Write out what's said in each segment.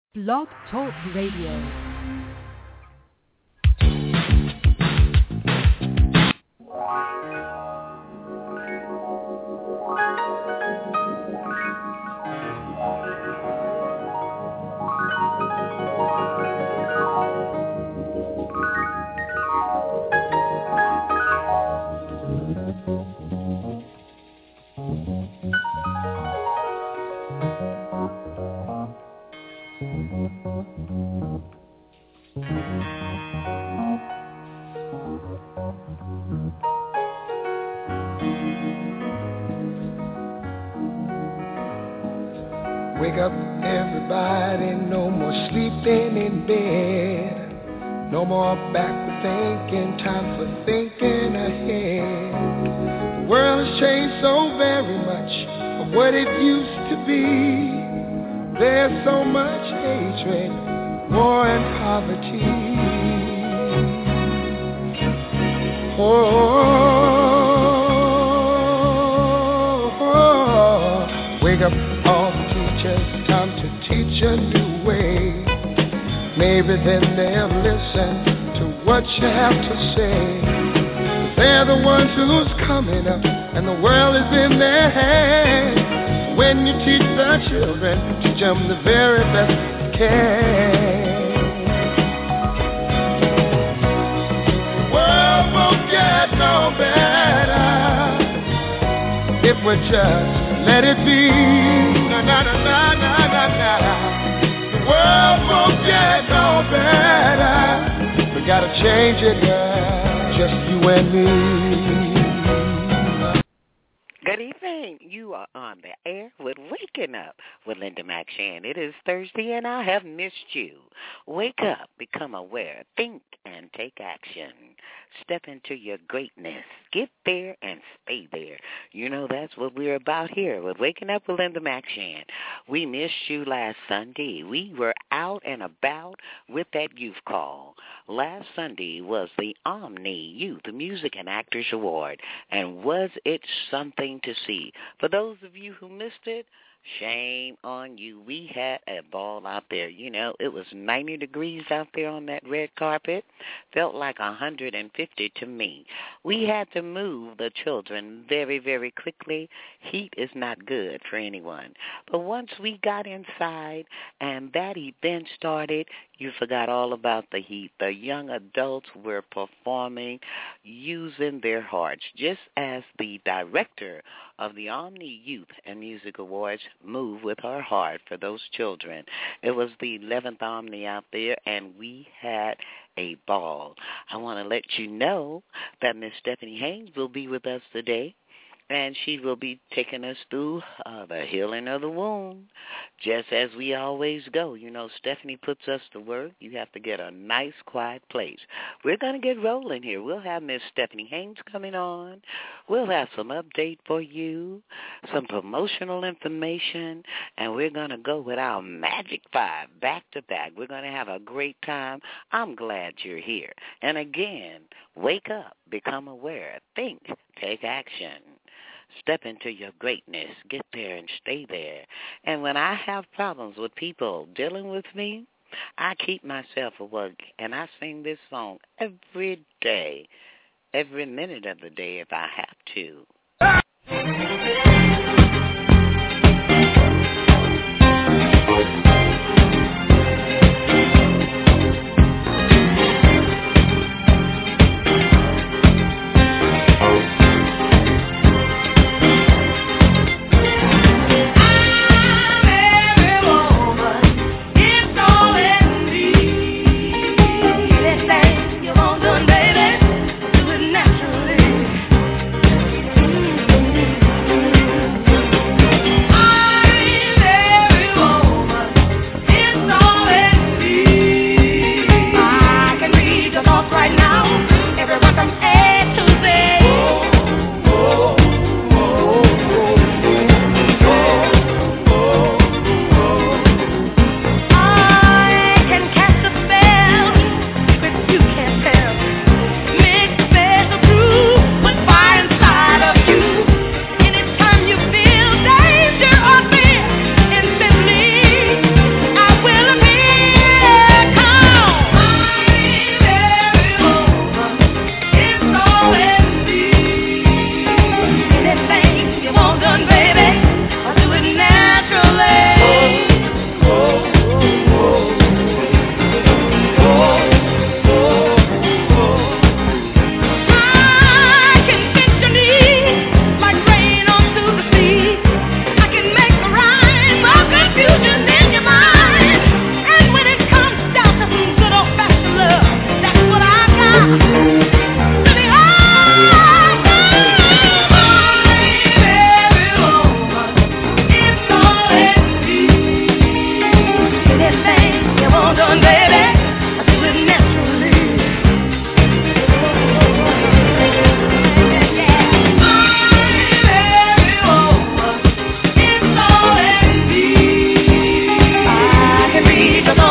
Blog Talk Radio. Wake up, everybody, no more sleeping in bed. No more backward thinking, time for thinking ahead. The world has changed so very much from what it used to be. There's so much hatred, war and poverty. Wake up, all the teachers, time to teach a new way. Maybe then they'll listen to what you have to say. They're the ones who's coming up, and the world is in their hands. When you teach the children, teach them the very best you can. The world won't get no better if we just let it be. Na na na na na na na. The world won't get no better. We gotta change it, yeah. Just you and me. Good evening. You are on the air with Waking Up with Linda McShann. It is Thursday and I have missed you. Wake up, become aware, think and take action. Step into your greatness. Get there and stay there. You know that's what we're about here with Waking Up with Linda McShann. We missed you last Sunday. We were out and about with that youth call. Last Sunday was the Omni Youth Music and Actors Award, and was it something to see? For those of you who missed it, shame on you. We had a ball out there. You know, it was 90 degrees out there on that red carpet. Felt like 150 to me. We had to move the children very, very quickly. Heat is not good for anyone. But once we got inside and that event started, you forgot all about the heat. The young adults were performing using their hearts, just as the director of the Omni Youth and Music Awards moved with her heart for those children. It was the 11th Omni out there, and we had a ball. I want to let you know that Miss Stephanie Haynes will be with us today, and she will be taking us through the healing of the wound, just as we always go. You know, Stephanie puts us to work. You have to get a nice, quiet place. We're going to get rolling here. We'll have Miss Stephanie Haynes coming on. We'll have some update for you, some promotional information, and we're going to go with our Magic 5 back-to-back. We're going to have a great time. I'm glad you're here. And again, wake up, become aware, think, take action. Step into your greatness. Get there and stay there. And when I have problems with people dealing with me, I keep myself awake, and I sing this song every day, every minute of the day if I have to. Baby, do it naturally.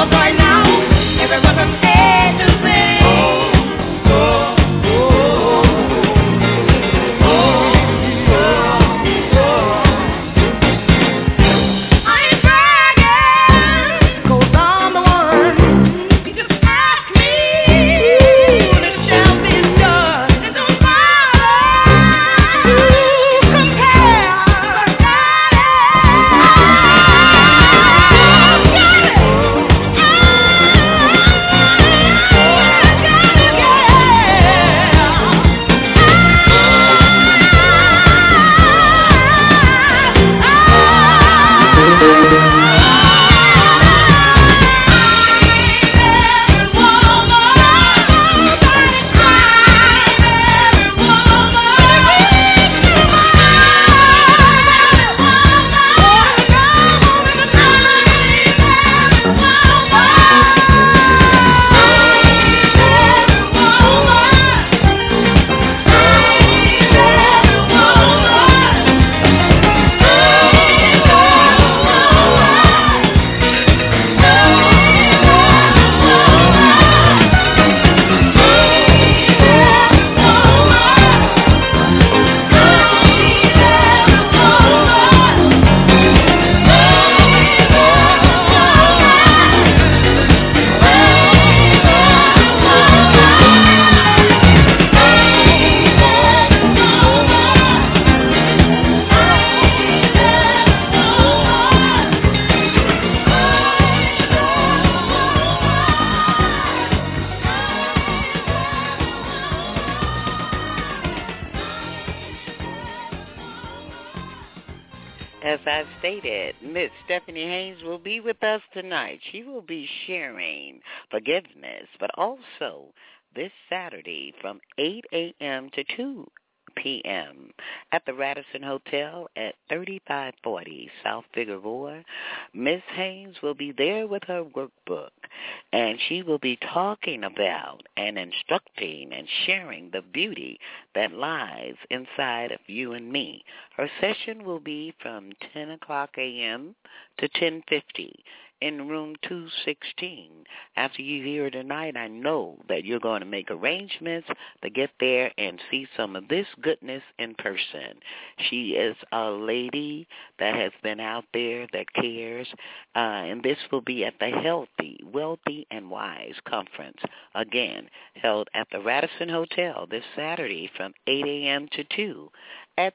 As I've stated, Miss Stephanie Haynes will be with us tonight. She will be sharing forgiveness, but also this Saturday from 8 a.m. to 2 p.m. at the Radisson Hotel at 3540 South Figueroa. Miss Haynes will be there with her workbook, and she will be talking about and instructing and sharing the beauty that lies inside of you and me. Her session will be from 10 o'clock a.m. to 10:50 in room 216. After you hear tonight, I know that you're going to make arrangements to get there and see some of this goodness in person. She is a lady that has been out there that cares, and this will be at the Healthy, Wealthy, and Wise Conference, again, held at the Radisson Hotel this Saturday from 8 a.m. to 2 at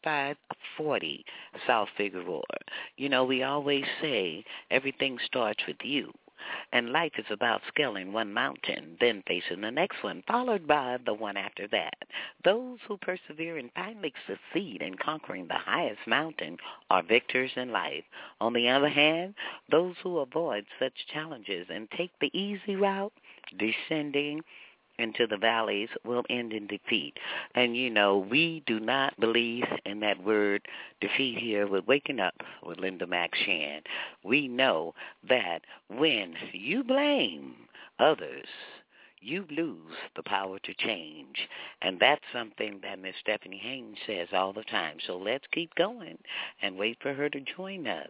3540 South Figueroa. You know, we always say everything starts with you, and life is about scaling one mountain, then facing the next one, followed by the one after that. Those who persevere and finally succeed in conquering the highest mountain are victors in life. On the other hand, those who avoid such challenges and take the easy route, descending into the valleys, will end in defeat. And, you know, we do not believe in that word defeat here with Waking Up with Linda McShan. We know that when you blame others, you lose the power to change. And that's something that Miss Stephanie Haynes says all the time. So let's keep going and wait for her to join us.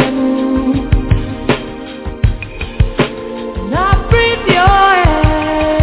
Not breathe your air.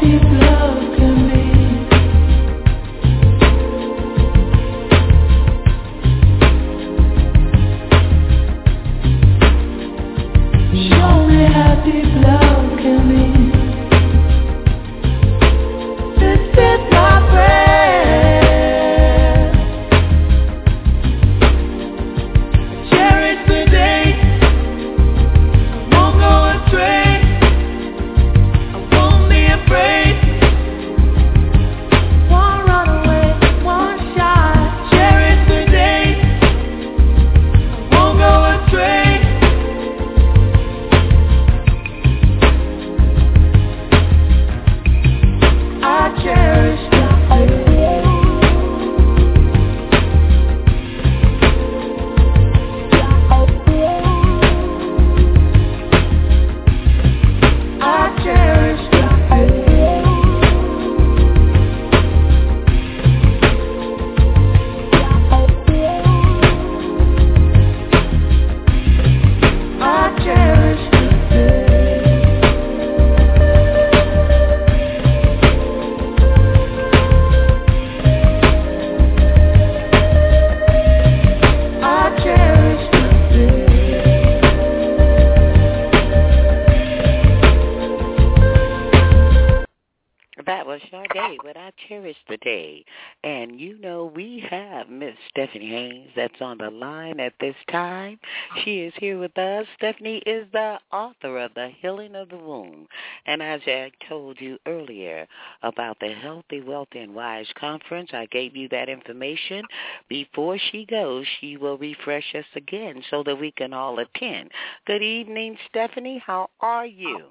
That was Sade with I Cherish the Day. And you know we have Miss Stephanie Haynes that's on the line at this time. She is here with us. Stephanie is the author of The Healing of the Womb. And as I told you earlier about the Healthy, Wealthy, and Wise Conference, I gave you that information. Before she goes, she will refresh us again so that we can all attend. Good evening, Stephanie. How are you?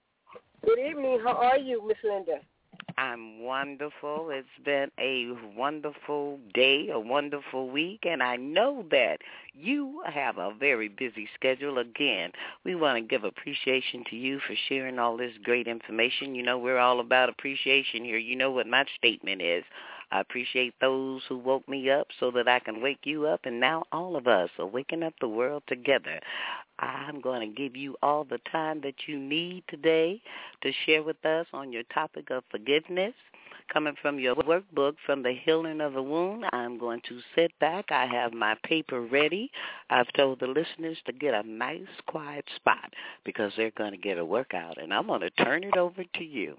Good evening. How are you, Miss Linda? I'm wonderful. It's been a wonderful day, a wonderful week, and I know that you have a very busy schedule. Again, we want to give appreciation to you for sharing all this great information. You know, we're all about appreciation here. You know what my statement is. I appreciate those who woke me up so that I can wake you up, and now all of us are waking up the world together. I'm going to give you all the time that you need today to share with us on your topic of forgiveness. Coming from your workbook from The Healing of the Womb, I'm going to sit back. I have my paper ready. I've told the listeners to get a nice, quiet spot because they're going to get a workout, and I'm going to turn it over to you.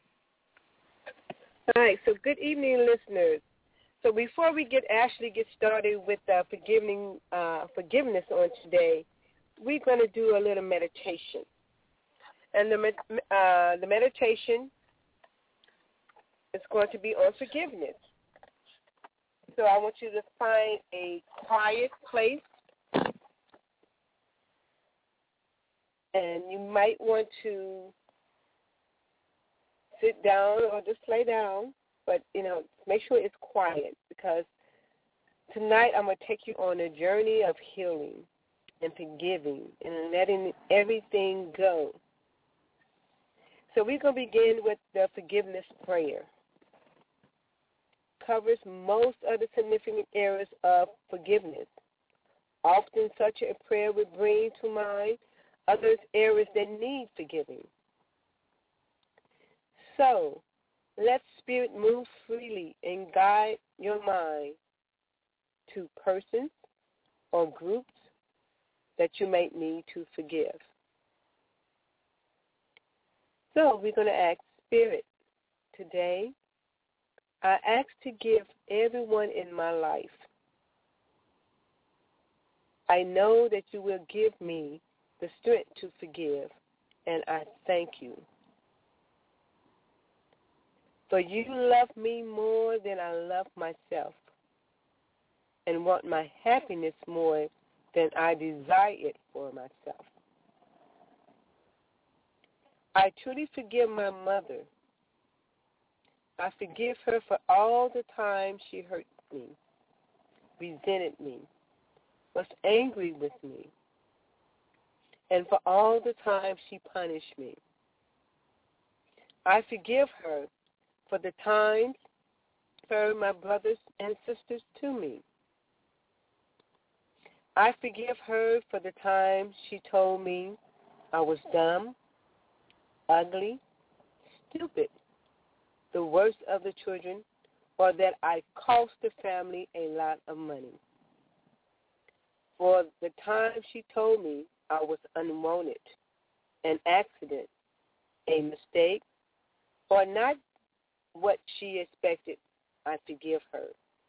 All right, so good evening, listeners. So before we actually get started with forgiveness on today, we're going to do a little meditation. And the meditation is going to be on forgiveness. So I want you to find a quiet place. And you might want to sit down or just lay down, but, you know, make sure it's quiet because tonight I'm going to take you on a journey of healing and forgiving and letting everything go. So we're going to begin with the forgiveness prayer. Covers most of the significant areas of forgiveness. Often such a prayer would bring to mind other areas that need forgiving. So, let Spirit move freely and guide your mind to persons or groups that you may need to forgive. So, we're going to ask Spirit, today, I ask to give everyone in my life. I know that you will give me the strength to forgive, and I thank you. For you love me more than I love myself and want my happiness more than I desire it for myself. I truly forgive my mother. I forgive her for all the time she hurt me, resented me, was angry with me, and for all the time she punished me. I forgive her for the times her, my brothers and sisters to me. I forgive her for the time she told me I was dumb, ugly, stupid, the worst of the children, or that I cost the family a lot of money. For the time she told me I was unwanted, an accident, a mistake, or not what she expected, I forgive her.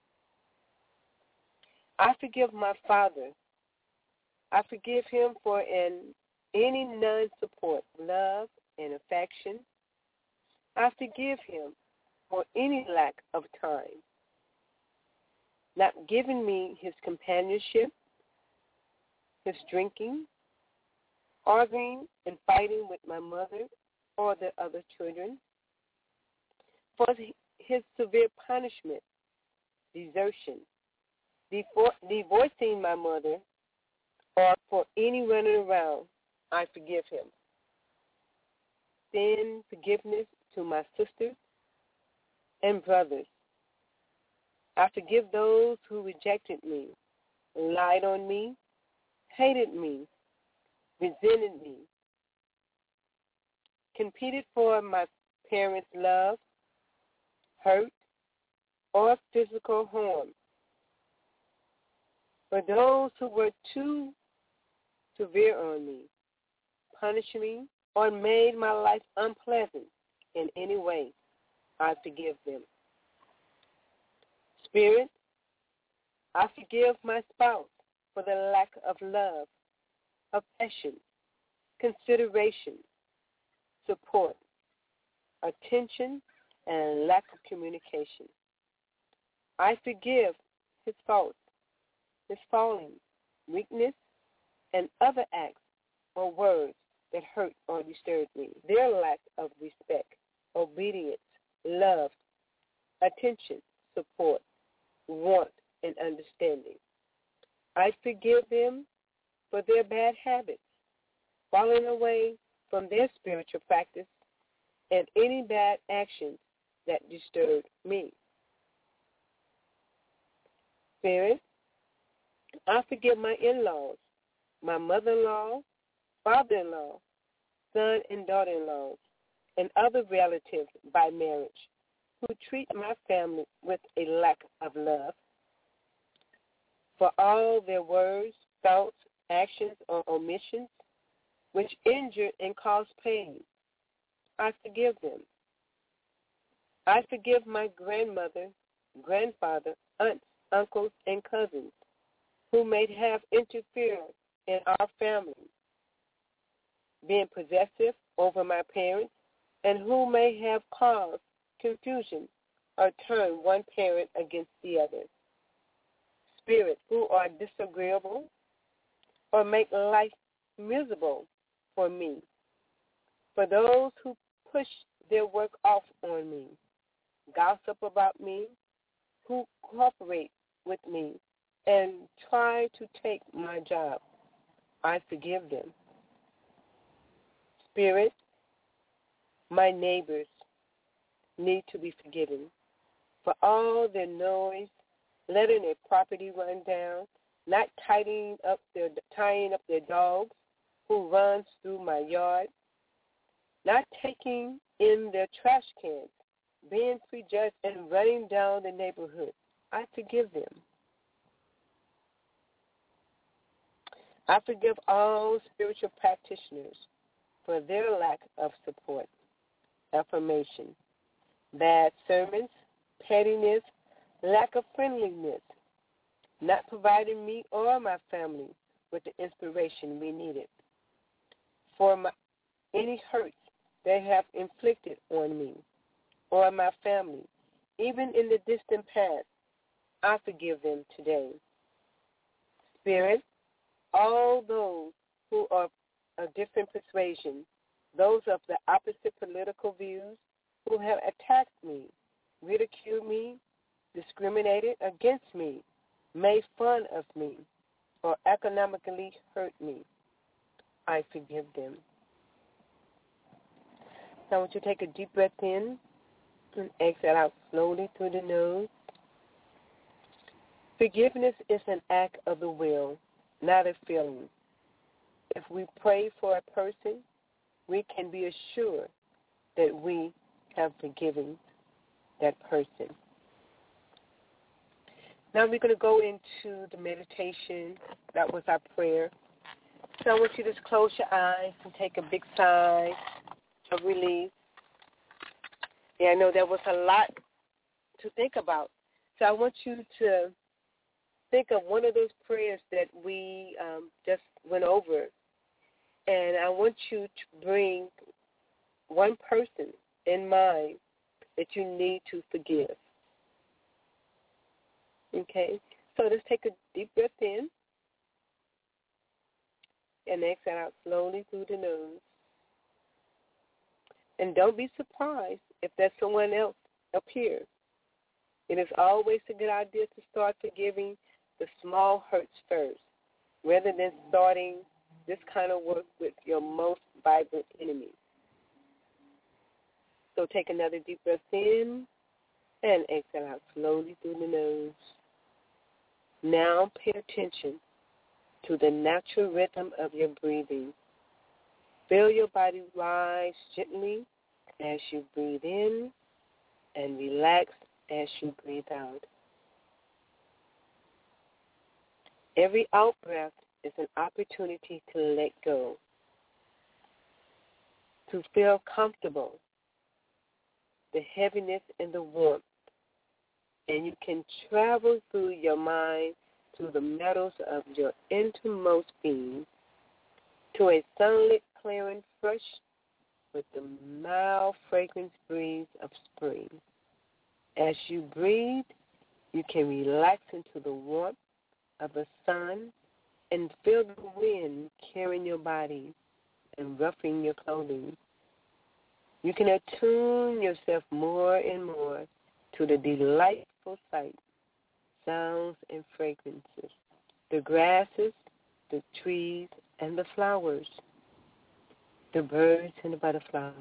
I forgive my father. I forgive him for any non-support, love, and affection. I forgive him for any lack of time, not giving me his companionship, his drinking, arguing and fighting with my mother or the other children, for his severe punishment, desertion, divorcing my mother, or for any running around, I forgive him. Send forgiveness to my sisters and brothers. I forgive those who rejected me, lied on me, hated me, resented me, competed for my parents' love, hurt, or physical harm. For those who were too severe on me, punished me, or made my life unpleasant in any way, I forgive them. Spirit, I forgive my spouse for the lack of love, affection, consideration, support, attention, and lack of communication. I forgive his faults, his falling, weakness, and other acts or words that hurt or disturb me, their lack of respect, obedience, love, attention, support, warmth, and understanding. I forgive them for their bad habits, falling away from their spiritual practice, and any bad actions that disturbed me. Spirit, I forgive my in-laws, my mother-in-law, father-in-law, son and daughter-in-laws, and other relatives by marriage who treat my family with a lack of love. For all their words, thoughts, actions, or omissions which injure and cause pain, I forgive them. I forgive my grandmother, grandfather, aunts, uncles, and cousins who may have interfered in our family, being possessive over my parents, and who may have caused confusion or turned one parent against the other. Spirits who are disagreeable or make life miserable for me. For those who push their work off on me, gossip about me, who cooperate with me, and try to take my job, I forgive them. Spirit, my neighbors need to be forgiven for all their noise, letting their property run down, not tying up their dogs who runs through my yard, not taking in their trash cans, being prejudged and running down the neighborhood. I forgive them. I forgive all spiritual practitioners for their lack of support, affirmation, bad sermons, pettiness, lack of friendliness, not providing me or my family with the inspiration we needed. For any hurts they have inflicted on me or my family, even in the distant past, I forgive them today. Spirit, all those who are of different persuasion, those of the opposite political views, who have attacked me, ridiculed me, discriminated against me, made fun of me, or economically hurt me, I forgive them. Now I want you to take a deep breath in and exhale out slowly through the nose. Forgiveness is an act of the will, not a feeling. If we pray for a person, we can be assured that we have forgiven that person. Now we're going to go into the meditation. That was our prayer. So I want you to just close your eyes and take a big sigh of relief. Yeah, I know there was a lot to think about. So I want you to think of one of those prayers that we just went over. And I want you to bring one person in mind that you need to forgive. Okay? So let's take a deep breath in and exhale out slowly through the nose. And don't be surprised if there's someone else up here. It is always a good idea to start forgiving the small hurts first, rather than starting this kind of work with your most vibrant enemy. So take another deep breath in and exhale out slowly through the nose. Now pay attention to the natural rhythm of your breathing. Feel your body rise gently as you breathe in and relax as you breathe out. Every out-breath is an opportunity to let go, to feel comfortable, the heaviness and the warmth, and you can travel through your mind to the metals of your innermost being, to a sunlit clearing fresh with the mild fragrance breeze of spring. As you breathe, you can relax into the warmth of the sun and feel the wind carrying your body and ruffling your clothing. You can attune yourself more and more to the delightful sights, sounds, and fragrances, the grasses, the trees, and the flowers, the birds and the butterflies.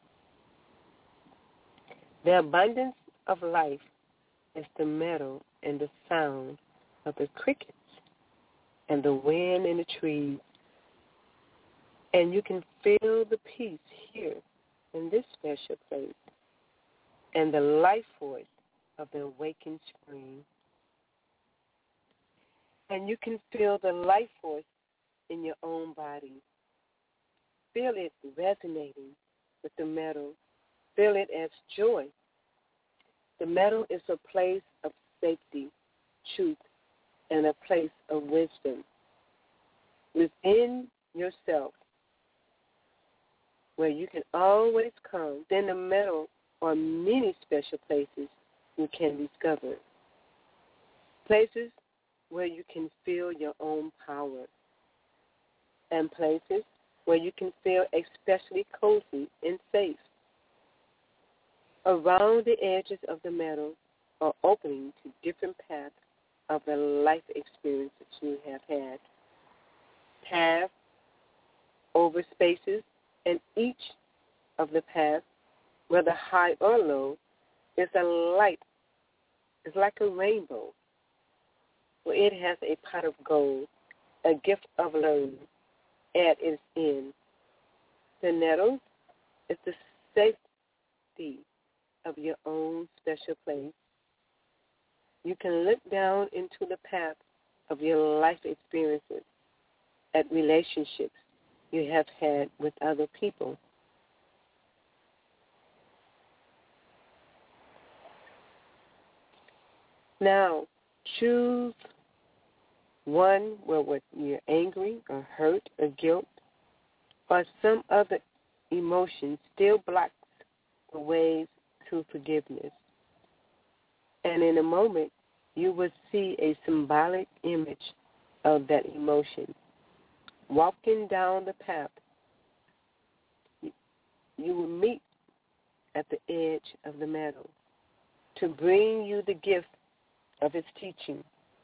The abundance of life is the meadow and the sound of the crickets and the wind in the trees. And you can feel the peace here in this special place and the life force of the awakened spring. And you can feel the life force in your own body. Feel it resonating with the meadow. Feel it as joy. The meadow is a place of safety, truth, and a place of wisdom. Within yourself, where you can always come, then the meadow are many special places you can discover. Places where you can feel your own power. And places where you can feel especially cozy and safe. Around the edges of the meadow are opening to different paths of the life experiences you have had. Paths over spaces, and each of the paths, whether high or low, is a light. It's like a rainbow, where it has a pot of gold, a gift of learning at its end. The meadow is the safety of your own special place. You can look down into the path of your life experiences at relationships you have had with other people. Now, choose one where you're angry or hurt or guilt or some other emotion still blocks the ways to forgiveness. And in a moment, you will see a symbolic image of that emotion. Walking down the path, you will meet at the edge of the meadow to bring you the gift of its teaching.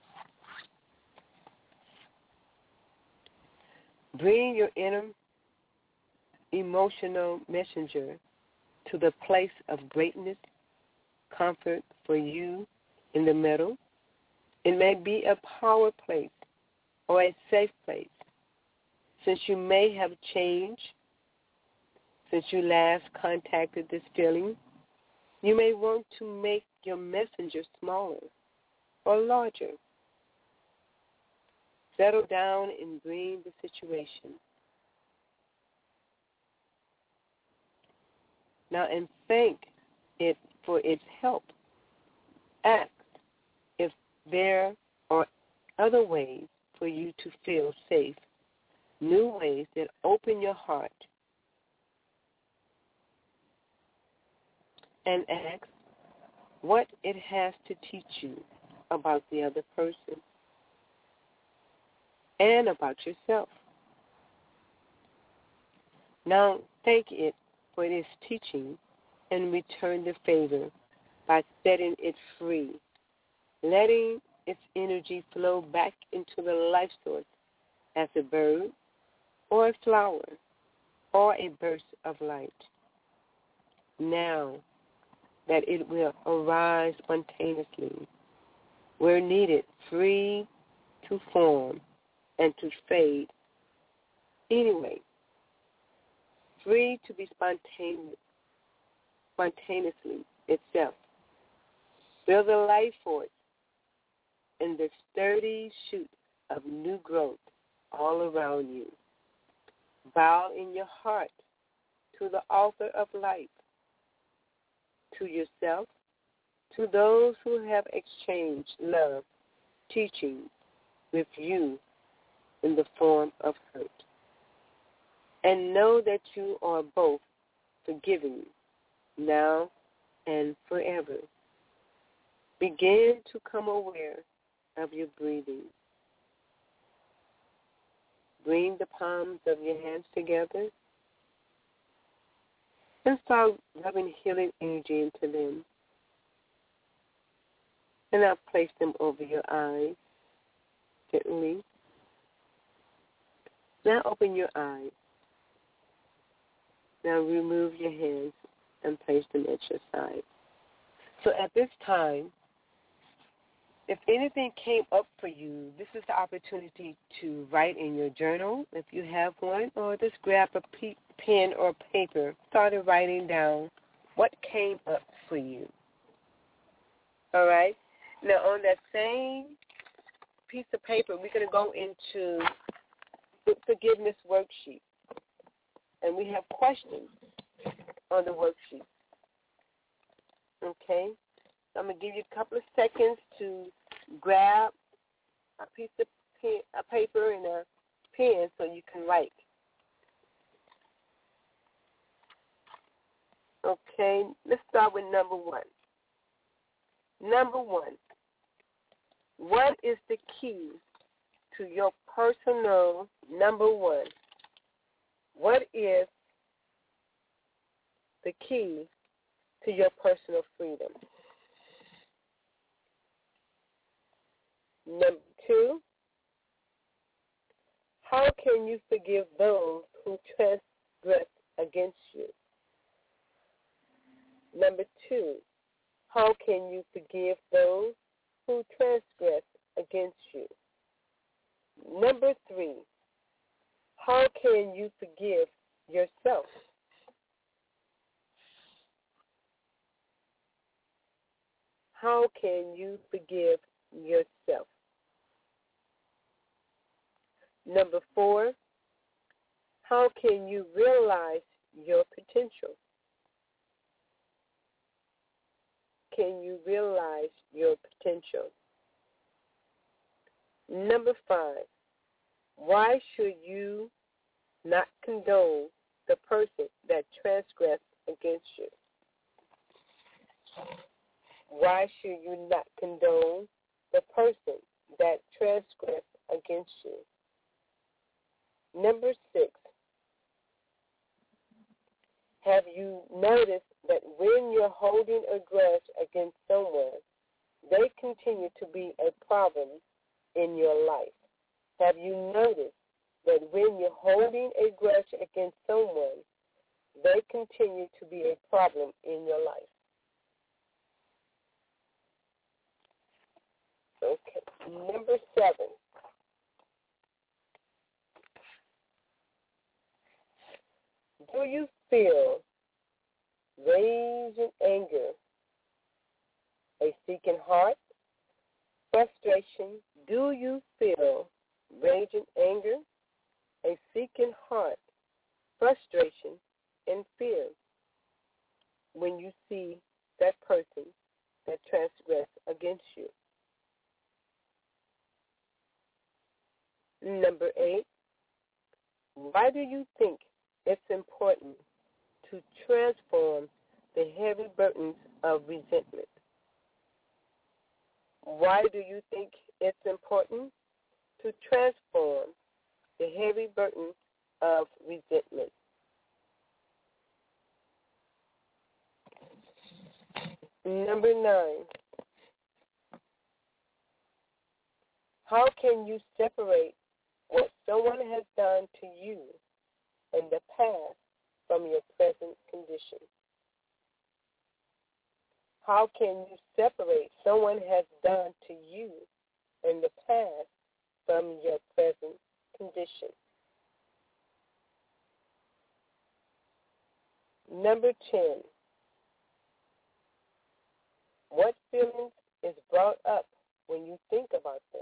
Bring your inner emotional messenger to the place of greatness, comfort for you in the middle. It may be a power place or a safe place, since you may have changed since you last contacted this feeling. You may want to make your messenger smaller or larger. Settle down and breathe the situation. Now, and thank it for its help. Ask if there are other ways for you to feel safe, new ways that open your heart. And ask what it has to teach you about the other person and about yourself. Now, thank it for its teaching and return the favor by setting it free, letting its energy flow back into the life source as a bird or a flower or a burst of light. Now that it will arise spontaneously, where needed, free to form and to fade anyway, free to be spontaneously itself. Build a life force in the sturdy shoot of new growth all around you. Bow in your heart to the author of life, to yourself, to those who have exchanged love, teaching with you in the form of hurt. And know that you are both forgiving now and forever. Begin to come aware of your breathing. Bring the palms of your hands together and start rubbing healing energy into them. And now place them over your eyes gently. Now open your eyes. Now remove your hands and place them at your side. So at this time, if anything came up for you, this is the opportunity to write in your journal, if you have one, or just grab a pen or paper, started writing down what came up for you. All right? Now, on that same piece of paper, we're going to go into the forgiveness worksheet. And we have questions on the worksheet. Okay? So I'm going to give you a couple of seconds to grab a piece of paper and a pen so you can write. Okay, let's start with number one. Number one, what is the key to your personal, number one, what is the key to your personal freedom? Number two, how can you forgive those who transgress against you? Number two, how can you forgive those who transgress against you? Number three, how can you forgive yourself? How can you forgive yourself? Number four, how can you realize your potential? Can you realize your potential? Number five, why should you not condone the person that transgressed against you? Why should you not condone the person that transgressed against you? Number six, have you noticed that when you're holding a grudge against someone, they continue to be a problem in your life? Have you noticed that when you're holding a grudge against someone, they continue to be a problem in your life? Okay. Number seven. Do you feel rage and anger a seeking heart, frustration. Do you feel rage and anger, a seeking heart, frustration, and fear when you see that person that transgress against you? Number 8, why do you think it's important to transform the heavy burdens of resentment? Why do you think it's important to transform the heavy burden of resentment? Number 9, how can you separate what someone has done to you in the past from your present condition? How can you separate someone has done to you in the past from your present condition? Number 10, what feelings is brought up when you think about them?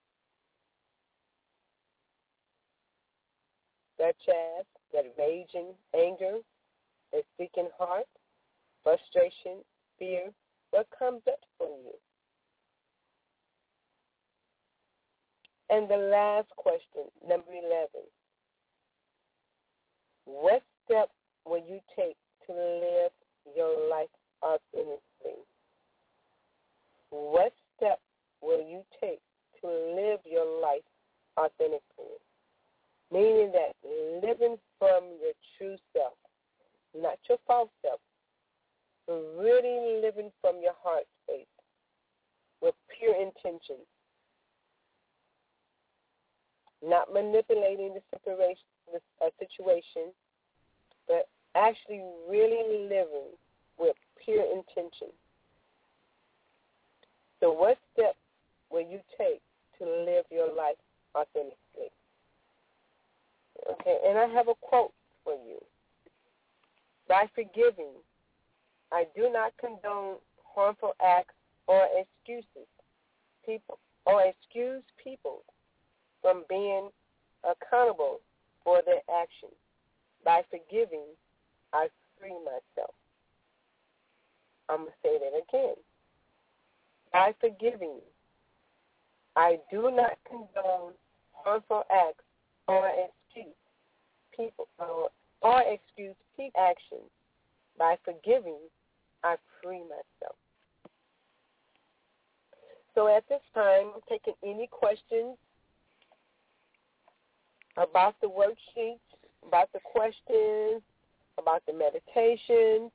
Such as that raging anger, a seeking heart, frustration, fear, what comes up for you? And the last question, number 11, what step will you take to live your life authentically? What step will you take to live your life authentically? Meaning that living from your true self, not your false self, but really living from your heart space with pure intention, not manipulating the situation, but actually really living with pure intention. So what step will you take to live your life authentically? Okay, and I have a quote for you. By forgiving, I do not condone harmful acts or excuse people from being accountable for their actions. By forgiving, I free myself. I'm going to say that again. By forgiving, I do not condone harmful acts or excuse people actions. By forgiving, I free myself. So at this time, I'm taking any questions about the worksheets, about the questions, about the meditation.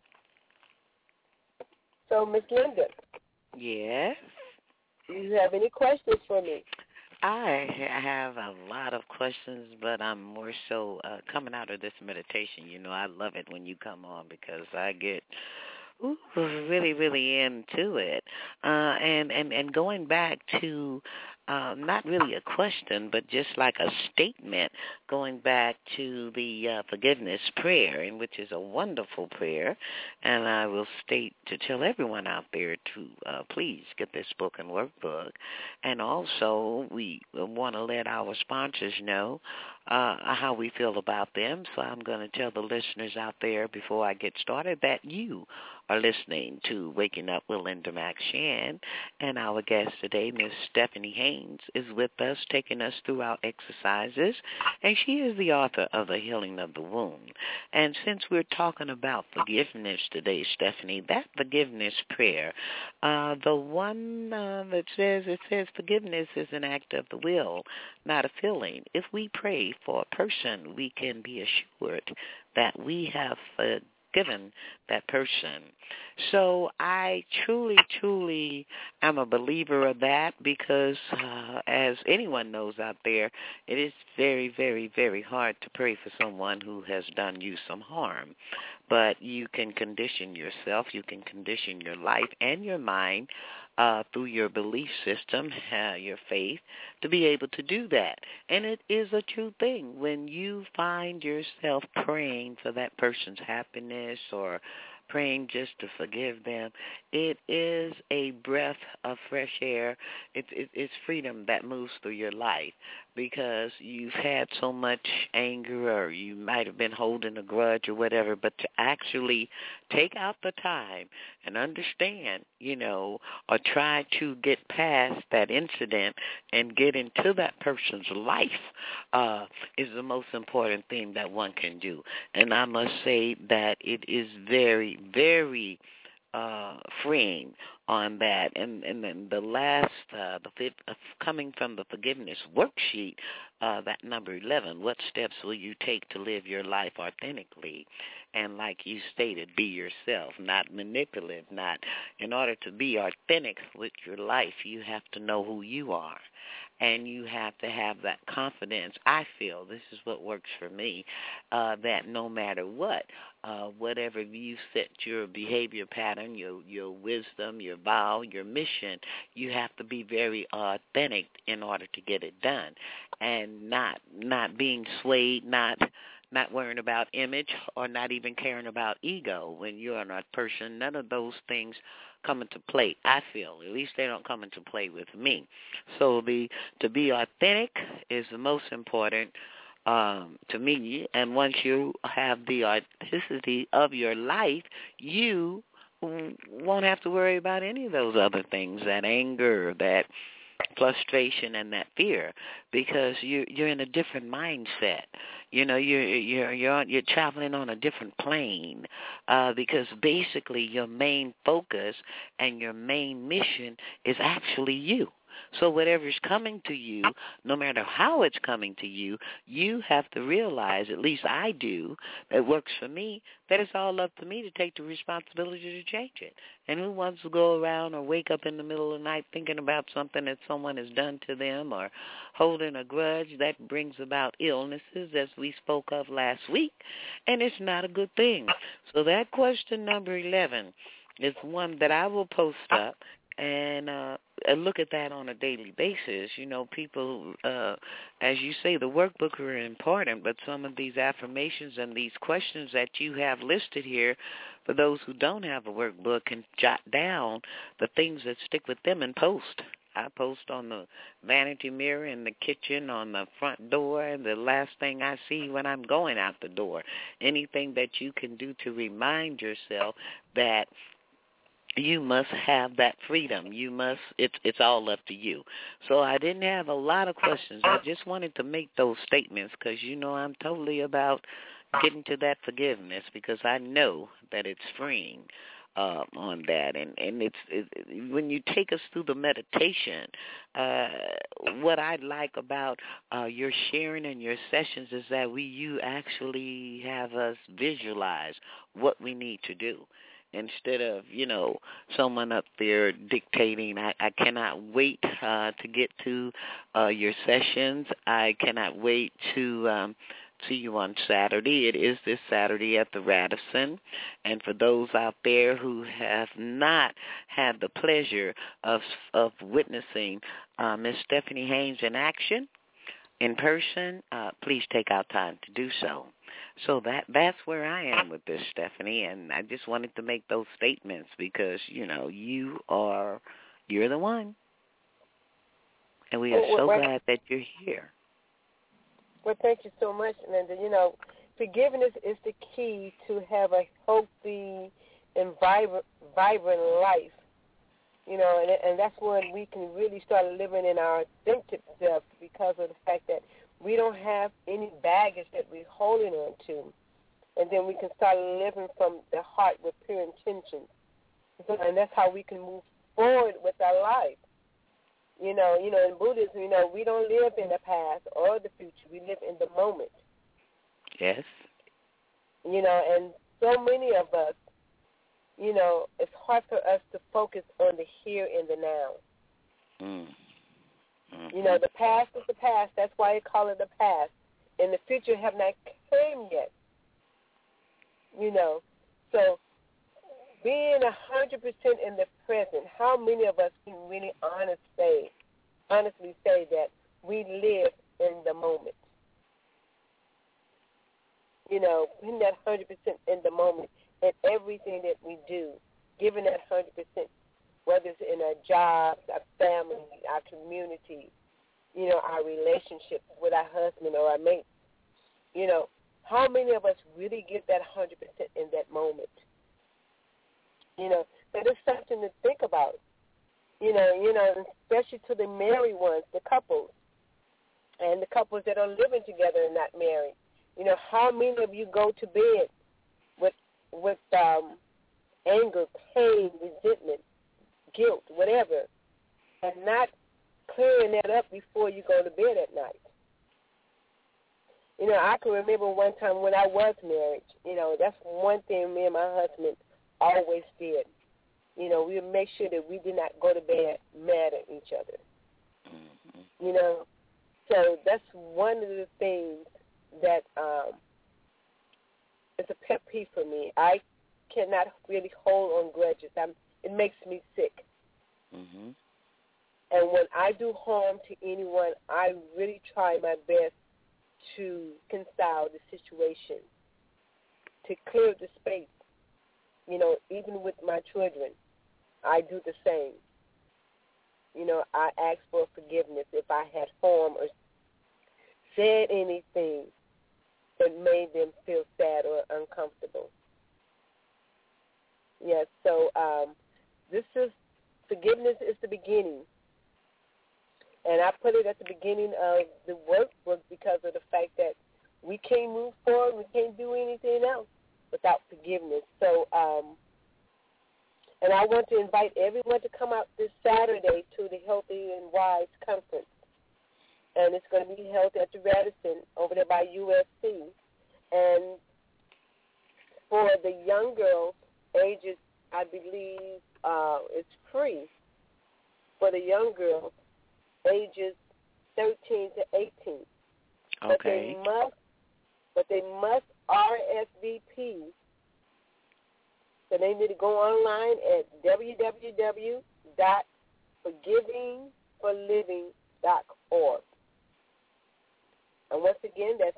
So, Ms. Linda. Yes? Do you have any questions for me? I have a lot of questions, but I'm more so coming out of this meditation. You know, I love it when you come on because I get really, really into it. And going back to not really a question, but just like a statement, going back to the forgiveness prayer, in which is a wonderful prayer. And I will state to tell everyone out there to please get this book and workbook. And also, we want to let our sponsors know how we feel about them. So I'm going to tell the listeners out there before I get started that you are listening to Waking Up with Linda McShan, and our guest today, Miss Stephanie Haynes, is with us, taking us through our exercises, and she is the author of The Healing of the Wound. And since we're talking about forgiveness today, Stephanie, that forgiveness prayer, the one that says forgiveness is an act of the will, not a feeling. If we pray for a person, we can be assured that we have forgiven that person. So I truly, truly am a believer of that because as anyone knows out there, it is very, very, very hard to pray for someone who has done you some harm. But you can condition yourself, you can condition your life and your mind through your belief system, your faith, to be able to do that. And it is a true thing. When you find yourself praying for that person's happiness or praying just to forgive them. It is a breath of fresh air. It's freedom that moves through your life because you've had so much anger or you might have been holding a grudge or whatever, but to actually take out the time and understand, or try to get past that incident and get into that person's life is the most important thing that one can do. And I must say that it is very, very freeing on that. And then the last, the fifth, coming from the forgiveness worksheet, that number 11, what steps will you take to live your life authentically? And like you stated, be yourself, not manipulative, not. In order to be authentic with your life, you have to know who you are. And you have to have that confidence. I feel, this is what works for me, that no matter what, whatever you set your behavior pattern, your wisdom, your vow, your mission, you have to be very authentic in order to get it done. And not being swayed, not worrying about image or not even caring about ego. When you're a person, none of those things come into play, I feel. At least they don't come into play with me. So to be authentic is the most important to me. And once you have the authenticity of your life, you won't have to worry about any of those other things, that anger, that frustration, and that fear, because you're in a different mindset. You're traveling on a different plane, because basically your main focus and your main mission is actually you. So whatever's coming to you, no matter how it's coming to you, you have to realize, at least I do, that works for me, that it's all up to me to take the responsibility to change it. And who wants to go around or wake up in the middle of the night thinking about something that someone has done to them or holding a grudge? That brings about illnesses, as we spoke of last week, and it's not a good thing. So that question number 11 is one that I will post up and look at that on a daily basis. People, as you say, the workbook are important, but some of these affirmations and these questions that you have listed here, for those who don't have a workbook, can jot down the things that stick with them and post. I post on the vanity mirror in the kitchen, on the front door, and the last thing I see when I'm going out the door. Anything that you can do to remind yourself that you must have that freedom. It's all up to you. So I didn't have a lot of questions. I just wanted to make those statements because, I'm totally about getting to that forgiveness, because I know that it's freeing on that. And it's when you take us through the meditation, what I like about your sharing and your sessions is that you actually have us visualize what we need to do. Instead of, someone up there dictating. I cannot wait to get to your sessions. I cannot wait to see you on Saturday. It is this Saturday at the Radisson. And for those out there who have not had the pleasure of witnessing Miss Stephanie Haynes in action, in person, please take out time to do so. So that's where I am with this, Stephanie, and I just wanted to make those statements because, you're the one. And we are so glad that you're here. Well, thank you so much, Linda. Forgiveness is the key to have a healthy and vibrant life. And that's when we can really start living in our authentic self, because of the fact that we don't have any baggage that we're holding on to. And then we can start living from the heart with pure intentions. And that's how we can move forward with our life. In Buddhism, we don't live in the past or the future. We live in the moment. Yes. And so many of us, it's hard for us to focus on the here and the now. Mm-hmm. The past is the past. That's why they call it the past. And the future have not came yet. So being 100% in the present, how many of us can really honestly say that we live in the moment? Being that 100% in the moment in everything that we do, giving that 100%, whether it's in our jobs, our family, our community, our relationships with our husband or our mate. How many of us really give that 100% in that moment? That is something to think about. Especially to the married ones, the couples, and the couples that are living together and not married. How many of you go to bed with anger, pain, resentment, guilt, whatever, and not clearing that up before you go to bed at night? I can remember one time when I was married, that's one thing me and my husband always did. We would make sure that we did not go to bed mad at each other. Mm-hmm. So that's one of the things that is a pet peeve for me. I cannot really hold on grudges. It makes me sick. Mm-hmm. And when I do harm to anyone, I really try my best to reconcile the situation, to clear the space. Even with my children, I do the same. I ask for forgiveness if I had harmed or said anything that made them feel sad or uncomfortable. Yes, so forgiveness is the beginning. And I put it at the beginning of the workbook because of the fact that we can't move forward, we can't do anything else without forgiveness. So, and I want to invite everyone to come out this Saturday to the Healthy and Wise Conference. And it's going to be held at the Radisson over there by USC. And for the young girls, ages, I believe it's free for the young girls, ages 13 to 18. Okay. But they must RSVP. So they need to go online at www.forgivingforliving.org. And once again, that's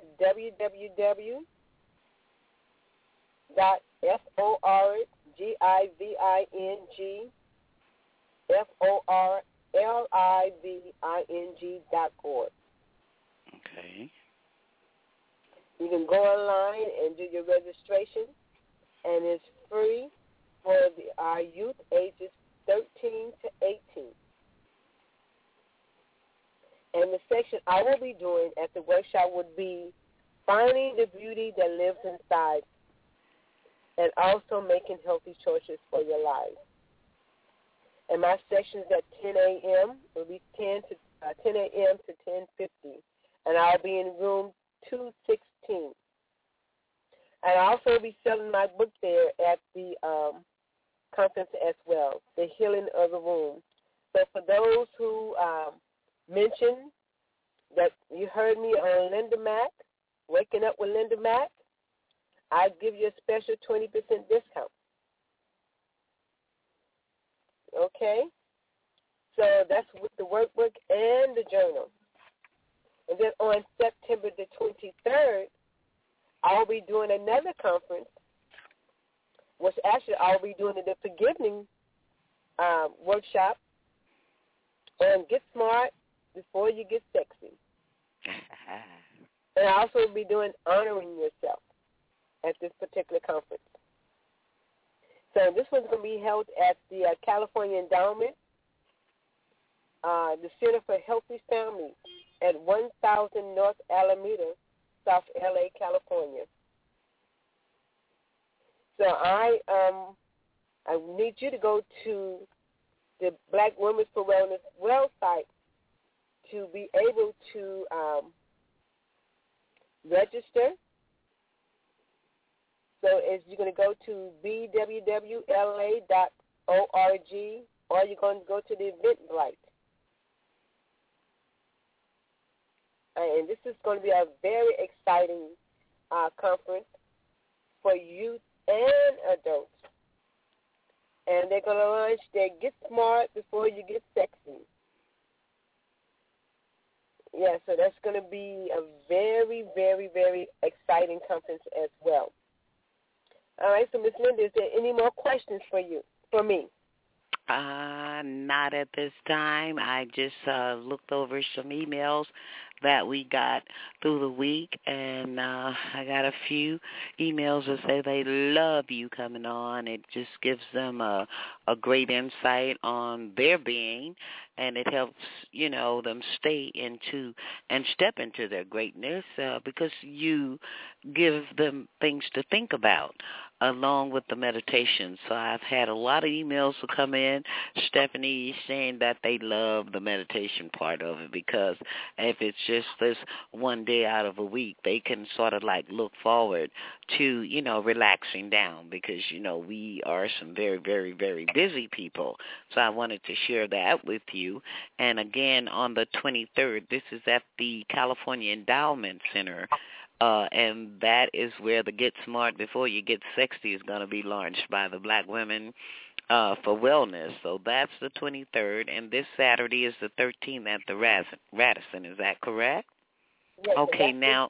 www.forgivingforliving.org. Okay. You can go online and do your registration, and it's free for our youth ages 13 to 18. And the section I will be doing at the workshop would be finding the beauty that lives inside and also making healthy choices for your life. And my section is at 10 a.m. It will be 10 a.m. to 10:50, and I'll be in room 216. And I'll also be selling my book there at the conference as well, The Healing of the Room. So for those who mentioned that you heard me on Linda Mack, Waking Up with Linda Mack, I'll give you a special 20% discount. Okay? So that's with the workbook and the journal. And then on September the 23rd, I'll be doing another conference, which actually I'll be doing the Forgiving workshop on Get Smart Before You Get Sexy. And I'll also be doing Honoring Yourself at this particular conference. So this one's going to be held at the California Endowment, the Center for Healthy Families at 1000 North Alameda, South LA, California. So I need you to go to the Black Women's for Wellness website to be able to register. So you're going to go to bwwla.org, or you're going to go to the Eventbrite. And this is going to be a very exciting conference for youth and adults. And they're going to launch their Get Smart Before You Get Sexy. Yeah, so that's going to be a very, very, very exciting conference as well. All right, so Miss Linda, is there any more questions for me? Not at this time. I just looked over some emails that we got through the week, and I got a few emails that say they love you coming on. It just gives them a great insight on their being, and it helps, them stay into and step into their greatness because you give them things to think about along with the meditation. So I've had a lot of emails to come in, Stephanie, saying that they love the meditation part of it because if it's just this one day out of a week, they can sort of like look forward to, relaxing down because, we are some very, very, very busy people. So I wanted to share that with you. And again, on the 23rd, this is at the California Endowment Center. And that is where the Get Smart Before You Get 60 is going to be launched by the Black Women for Wellness. So that's the 23rd, and this Saturday is the 13th at the Radisson. Is that correct? Yes, okay, now,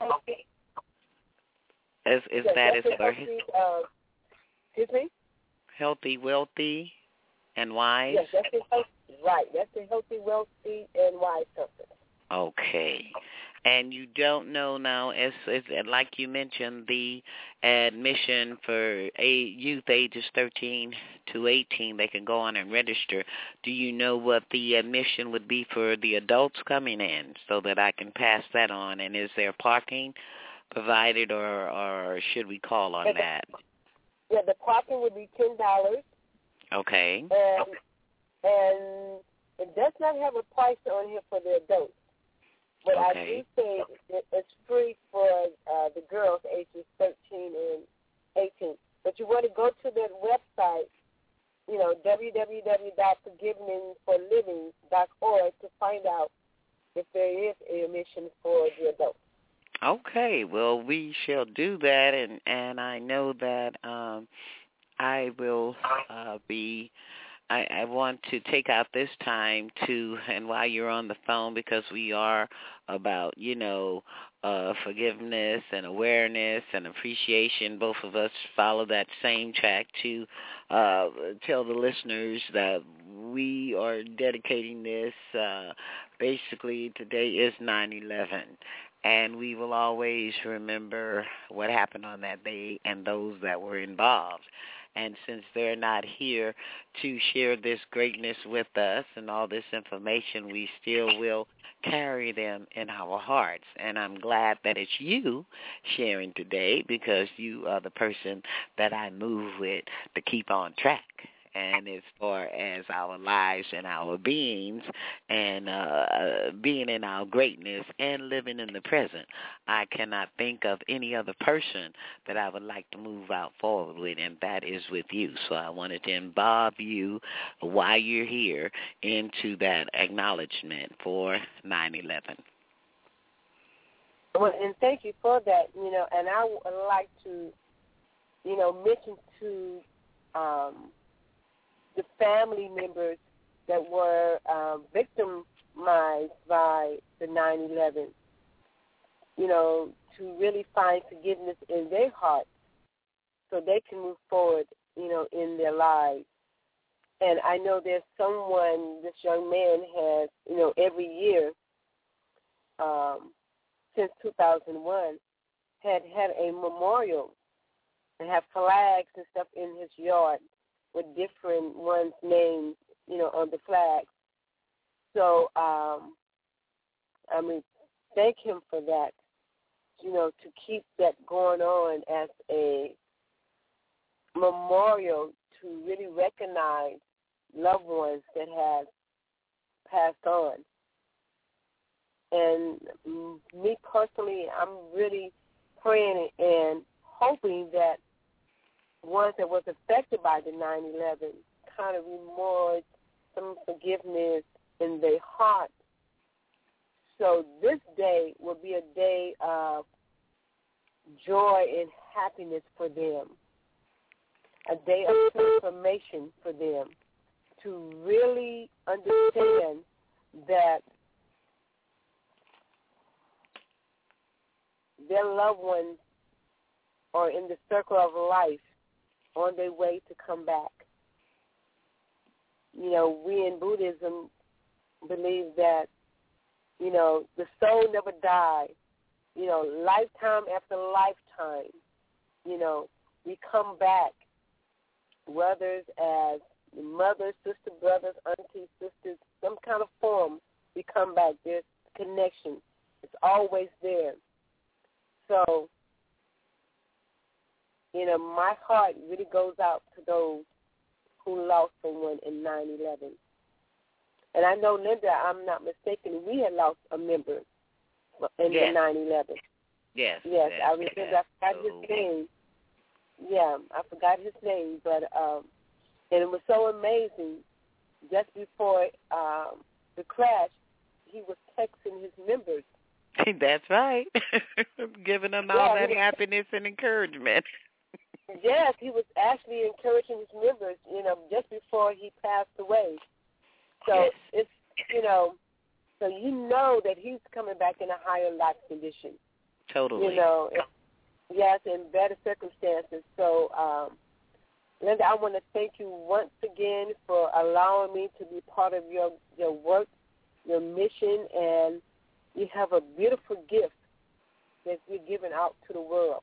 is that for excuse me? Healthy, Wealthy, and Wise? Yes, that's the Healthy, Wealthy, and Wise Company. Okay. And you don't know now, it's like you mentioned, the admission for youth ages 13 to 18, they can go on and register. Do you know what the admission would be for the adults coming in so that I can pass that on? And is there parking provided or should we call on that? Yeah, the parking would be $10. Okay. And it does not have a price on here for the adults. But okay. I do say it's free for the girls ages 13 and 18. But you want to go to that website, www.forgiveningforliving.org to find out if there is an admission for the adults. Okay, well, we shall do that, and I know that I will be... I want to take out this time to, and while you're on the phone, because we are about, forgiveness and awareness and appreciation. Both of us follow that same track to tell the listeners that we are dedicating this. Basically, today is 9/11. And we will always remember what happened on that day and those that were involved. And since they're not here to share this greatness with us and all this information, we still will carry them in our hearts. And I'm glad that it's you sharing today because you are the person that I move with to keep on track. And as far as our lives and our beings and being in our greatness and living in the present, I cannot think of any other person that I would like to move out forward with, and that is with you. So I wanted to involve you while you're here into that acknowledgement for 9/11. Well, and thank you for that, and I would like to, mention to the family members that were victimized by the 9/11, to really find forgiveness in their hearts so they can move forward, in their lives. And I know there's someone, this young man has, every year since 2001 had a memorial and have flags and stuff in his yard with different ones' names, on the flags. So, thank him for that, to keep that going on as a memorial to really recognize loved ones that have passed on. And me personally, I'm really praying and hoping that ones that was affected by the 9/11 kind of remorse, some forgiveness in their heart. So this day will be a day of joy and happiness for them, a day of transformation for them, to really understand that their loved ones are in the circle of life on their way to come back. You know, we in Buddhism believe that, you know, the soul never dies. You know, lifetime after lifetime, you know, we come back, whether it's as mothers, sister, brothers, aunties, sisters, some kind of form, we come back. There's connection. It's always there. So, you know, my heart really goes out to those who lost someone in 9/11. And I know, Linda, I'm not mistaken, we had lost a member in the 9/11. Yes. Yes, I remember. I forgot his name. Yeah, I forgot his name, but and it was so amazing. Just before the crash, he was texting his members. That's right. Giving them all that happiness and encouragement. Yes, he was actually encouraging his members, you know, just before he passed away. So it's, you know, so you know that he's coming back in a higher life condition. Totally. You know, yes, in better circumstances. So, Linda, I want to thank you once again for allowing me to be part of your work, your mission, and you have a beautiful gift that you're giving out to the world.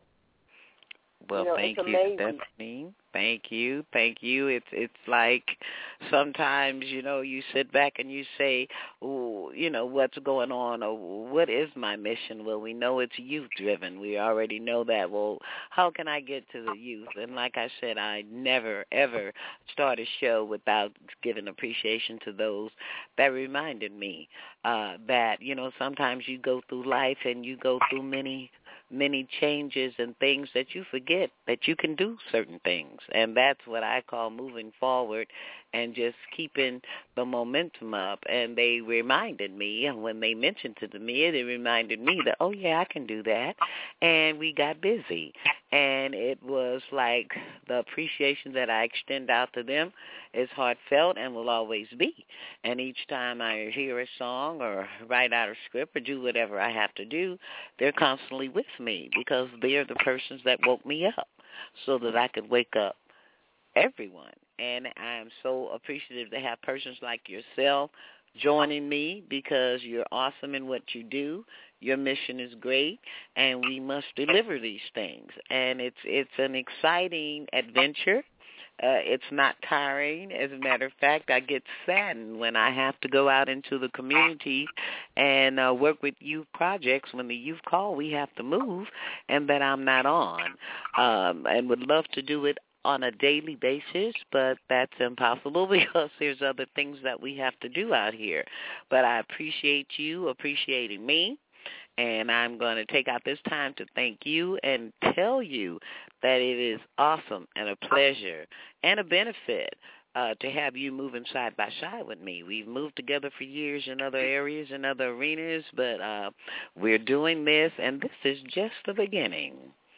Well, you know, thank you, Stephanie. Thank you. It's like sometimes, you know, you sit back and you say, "Ooh, you know, what's going on, or what is my mission?" Well, we know it's youth-driven. We already know that. Well, how can I get to the youth? And like I said, I never, ever start a show without giving appreciation to those that reminded me that, you know, sometimes you go through life and you go through many changes and things that you forget that you can do certain things. And that's what I call moving forward and just keeping the momentum up. And they reminded me, and when they mentioned it to me, it reminded me that, oh, yeah, I can do that. And we got busy. And it was like the appreciation that I extend out to them is heartfelt and will always be. And each time I hear a song or write out a script or do whatever I have to do, they're constantly with me because they're the persons that woke me up so that I could wake up everyone. And I'm so appreciative to have persons like yourself joining me because you're awesome in what you do. Your mission is great, and we must deliver these things. And it's an exciting adventure. It's not tiring. As a matter of fact, I get saddened when I have to go out into the community and work with youth projects. When the youth call, we have to move, and that I'm not on. And would love to do it on a daily basis, but that's impossible because there's other things that we have to do out here. But I appreciate you appreciating me. And I'm going to take out this time to thank you and tell you that it is awesome and a pleasure and a benefit to have you moving side by side with me. We've moved together for years in other areas and other arenas, but we're doing this, and this is just the beginning.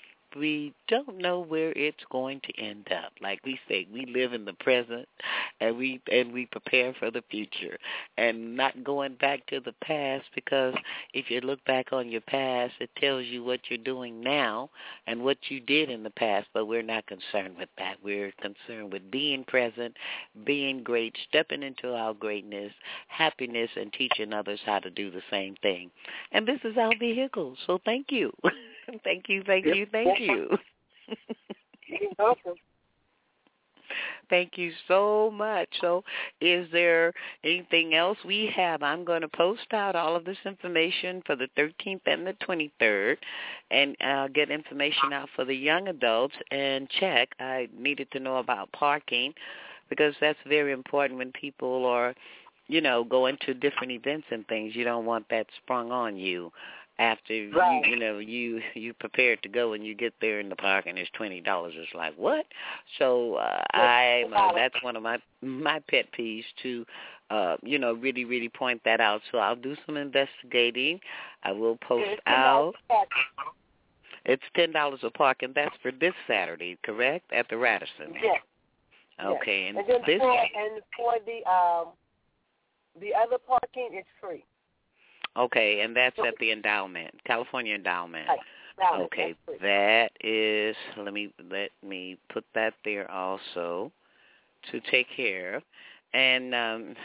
We don't know where it's going to end up. Like we say, we live in the present, and we prepare for the future, and not going back to the past, because if you look back on your past, it tells you what you're doing now and what you did in the past, but we're not concerned with that. We're concerned with being present, being great, stepping into our greatness, happiness, and teaching others how to do the same thing. And this is our vehicle, so thank you. Thank you. You're welcome. Thank you so much. So is there anything else we have? I'm going to post out all of this information for the 13th and the 23rd and get information out for the young adults and check. I needed to know about parking because that's very important when people are, you know, going to different events and things. You don't want that sprung on you. After right. you prepared to go and you get there and the parking is $20, it's like what? So that's one of my pet peeves to really point that out. So I'll do some investigating. I will post out. It's $10 a park, and that's for this Saturday, correct? At the Radisson. Yes. Okay, yes. And for the other parking, it's free. Okay, and that's at the endowment, California Endowment. Right. Okay, that is, let me put that there also to take care of. And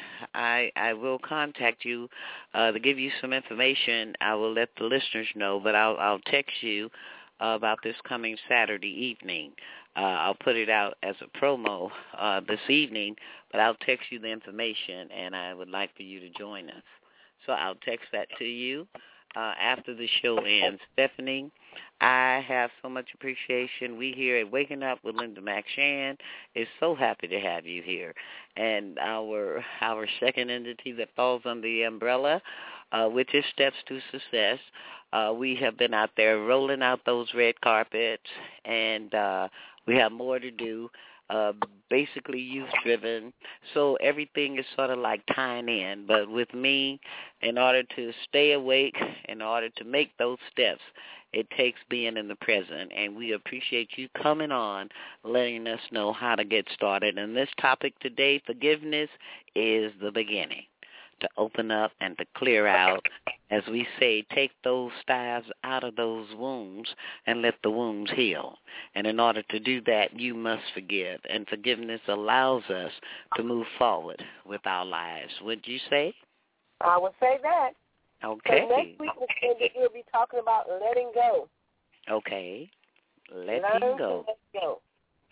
I will contact you to give you some information. I will let the listeners know, but I'll text you about this coming Saturday evening. I'll put it out as a promo this evening, but I'll text you the information, and I would like for you to join us. So I'll text that to you after the show ends. Stephanie, I have so much appreciation. We here at Waking Up with Linda McShann is so happy to have you here. And our second entity that falls under the umbrella, which is Steps to Success, we have been out there rolling out those red carpets, and we have more to do. Basically youth-driven, so everything is sort of like tying in. But with me, in order to stay awake, in order to make those steps, it takes being in the present. And we appreciate you coming on, letting us know how to get started. And this topic today, forgiveness, is the beginning. To open up and to clear out, as we say, take those staves out of those wounds and let the wounds heal. And in order to do that, you must forgive. And forgiveness allows us to move forward with our lives. Would you say? I would say that. Okay. So next week, we'll be talking about letting go. Okay. Letting go. Let go.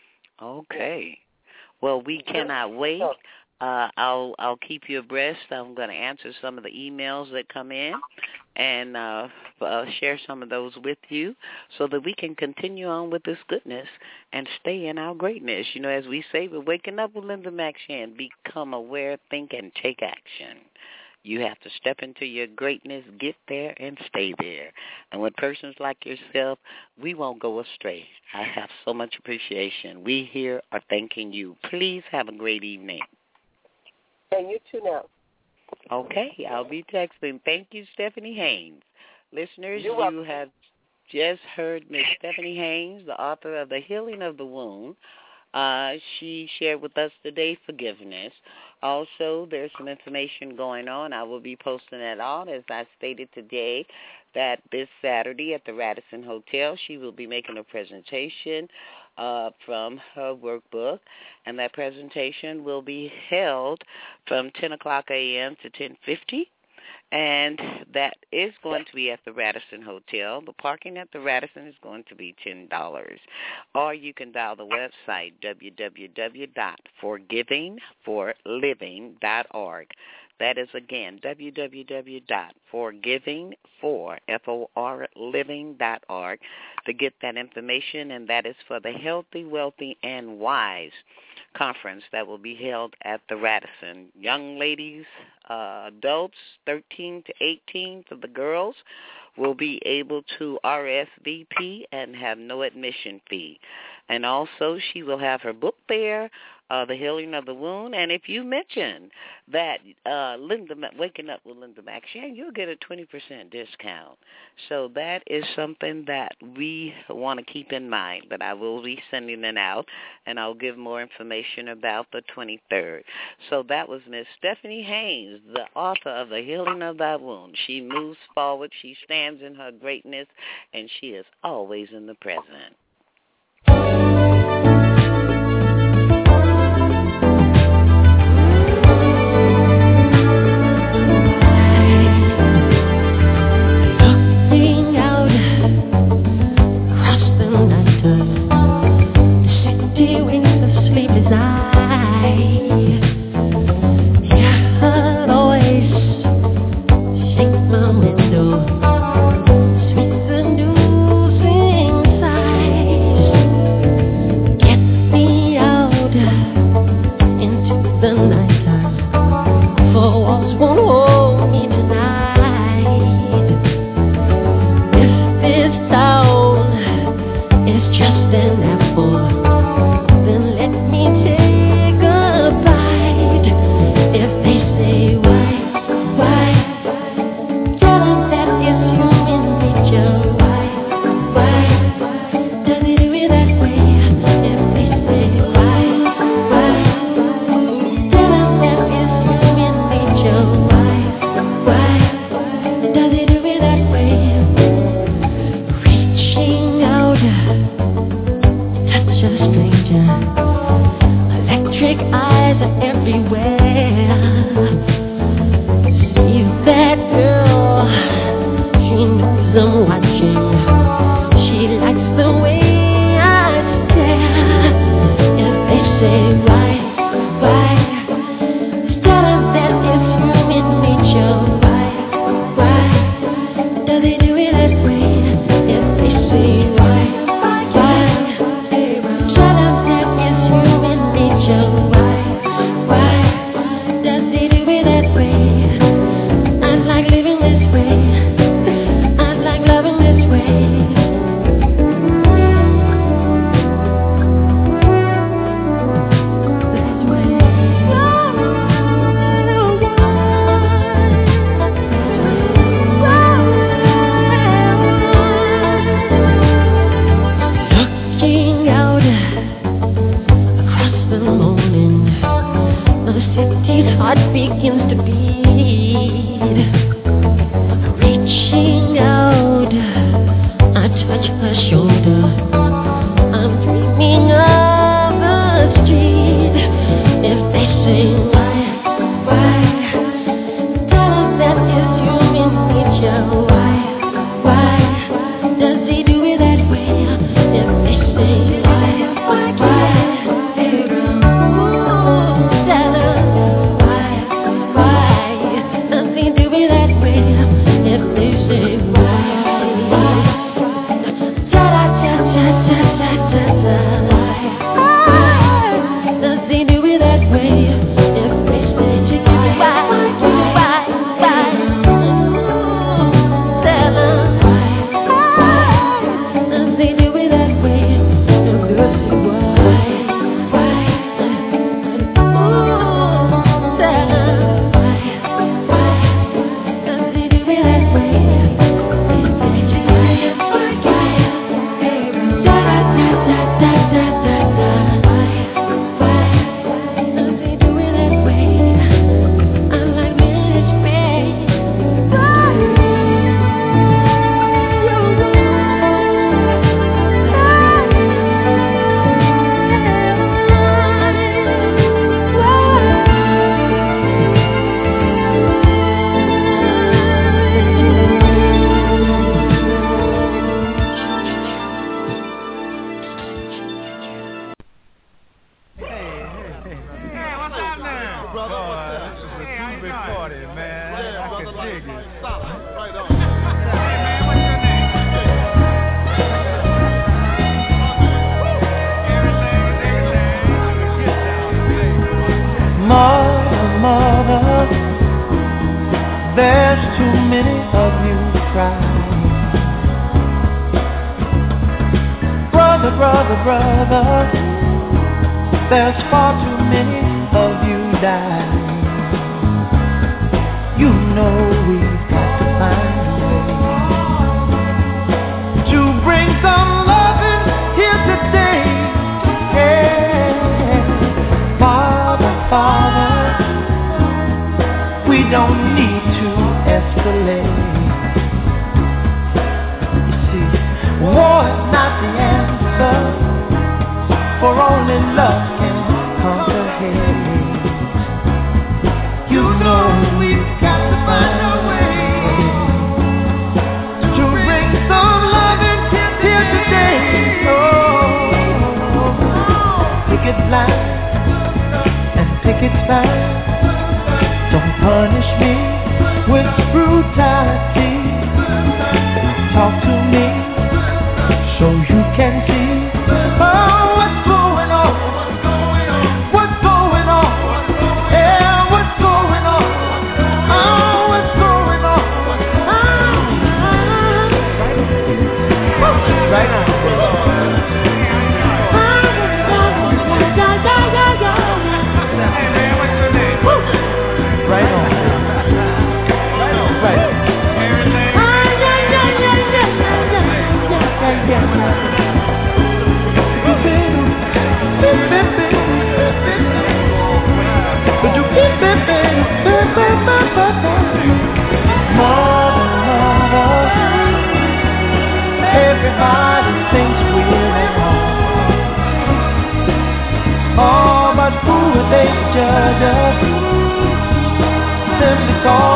Okay. Well, we cannot wait. I'll keep you abreast. I'm going to answer some of the emails that come in and share some of those with you so that we can continue on with this goodness and stay in our greatness. You know, as we say, we're waking up with Linda McShann. Become aware, think, and take action. You have to step into your greatness, get there, and stay there. And with persons like yourself, we won't go astray. I have so much appreciation. We here are thanking you. Please have a great evening. And you too now. Okay, I'll be texting. Thank you, Stephanie Haynes. Listeners, you have just heard Miss Stephanie Haynes, the author of The Healing of the Wound. She shared with us today forgiveness. Also, there's some information going on. I will be posting that out, as I stated today, that this Saturday at the Radisson Hotel, she will be making a presentation from her workbook, and that presentation will be held from 10 o'clock a.m. to 10:50, and that is going to be at the Radisson Hotel. The parking at the Radisson is going to be $10, or you can dial the website www.forgivingforliving.org. That is, again, www.forgivingforliving.org to get that information, and that is for the Healthy, Wealthy, and Wise conference that will be held at the Radisson. Young ladies, adults, 13 to 18 for the girls, will be able to RSVP and have no admission fee. And also, she will have her book there, The Healing of the Wound. And if you mention that Waking Up with Linda McShann, you'll get a 20% discount. So that is something that we want to keep in mind. But I will be sending it out, and I'll give more information about the 23rd. So that was Miss Stephanie Haynes, the author of The Healing of Thy Wound. She moves forward. She stands in her greatness, and she is always in the present. Sweet the news inside. eyes are everywhere. See that girl, she knows I'm watching. She likes the way I stare. If they say why, tell them that it's human nature. Why do they do it that way? If they say why, tell them that it's human nature. Why does they do it that way? I'd like living this way. I'd like loving this way. Looking out across the morning, the city's heart begins to beat. Reaching out, I touch her shoulder. I'm dreaming of the street. If they say why, tell them that it's human nature. Why does he do it that way? If they say why, tell them why does he do it that way? If they say why, does he do it that way? If they say why, tell them does he do it that way? If they say why, tell them does he do it that way? Mother, there's too many of you crying. Brother, there's far too many of you dying. You know we've got to find a way to bring some loving here today. Yeah. Father, we don't need to escalate. You see, war is not the answer, for only love can conquer hate. You know we've got to find a way to bring some loving here today. Picket line and picket sign. Don't punish me with brutality. Talk to me so you can see what's going on. What's going on? Yeah, what's going on? Oh, what's going on? Right now. Right on. Right.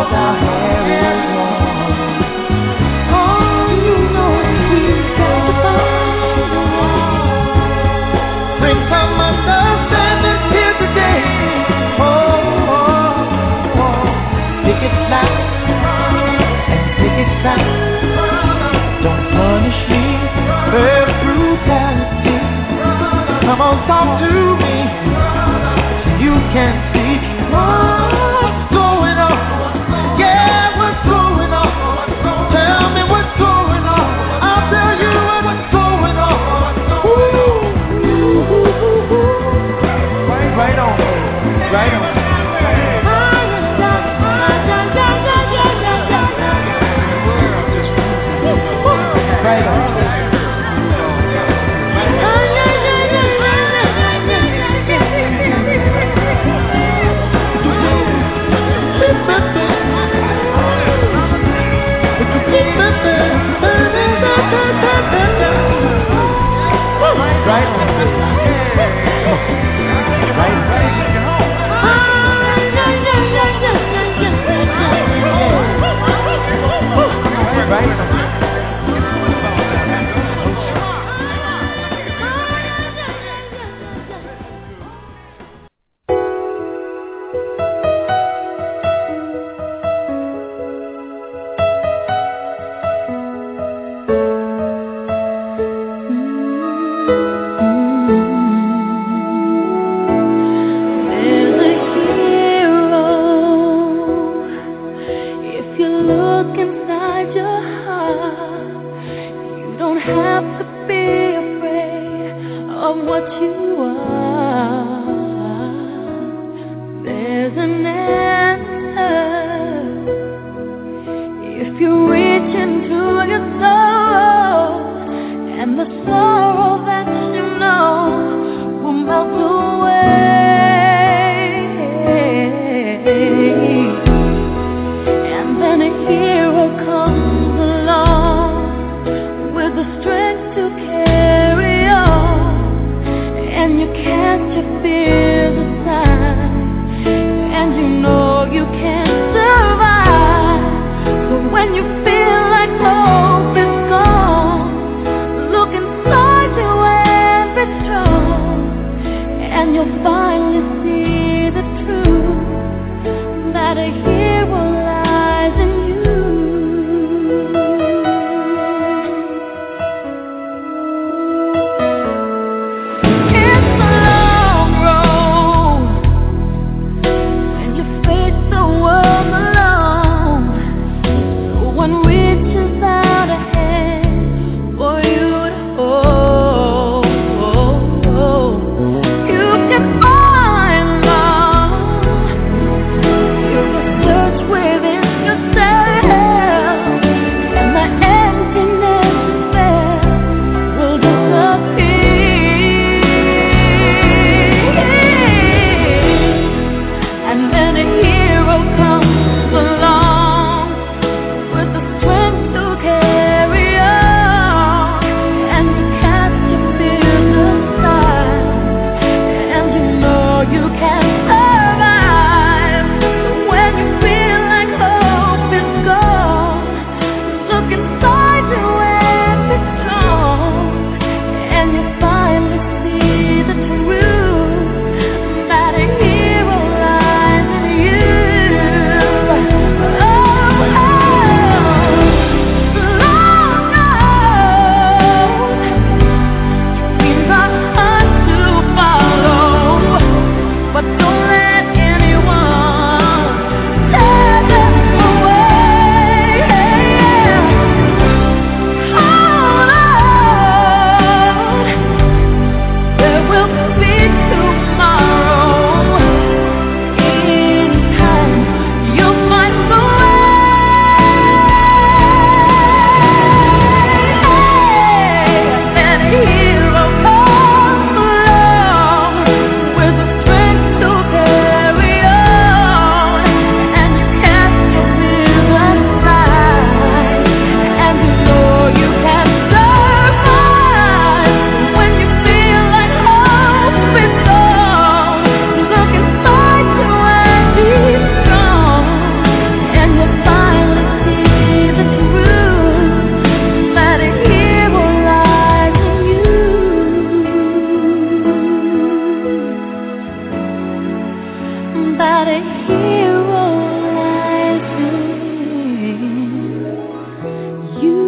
'cause our hair is long. Oh, you know we've got to find a way. Bring some understanding here today. Pick it loud and pick it tight. Don't punish me for brutality. Come on, talk to me so you can see what's going on. Yeah, what's going on? Tell me what's going on. I'll tell you what's going on. Ooh. Right on, right on. Right on. Right on. that a hero lies in you.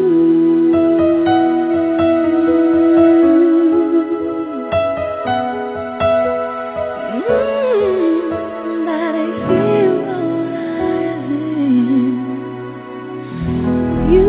That a hero lies in you.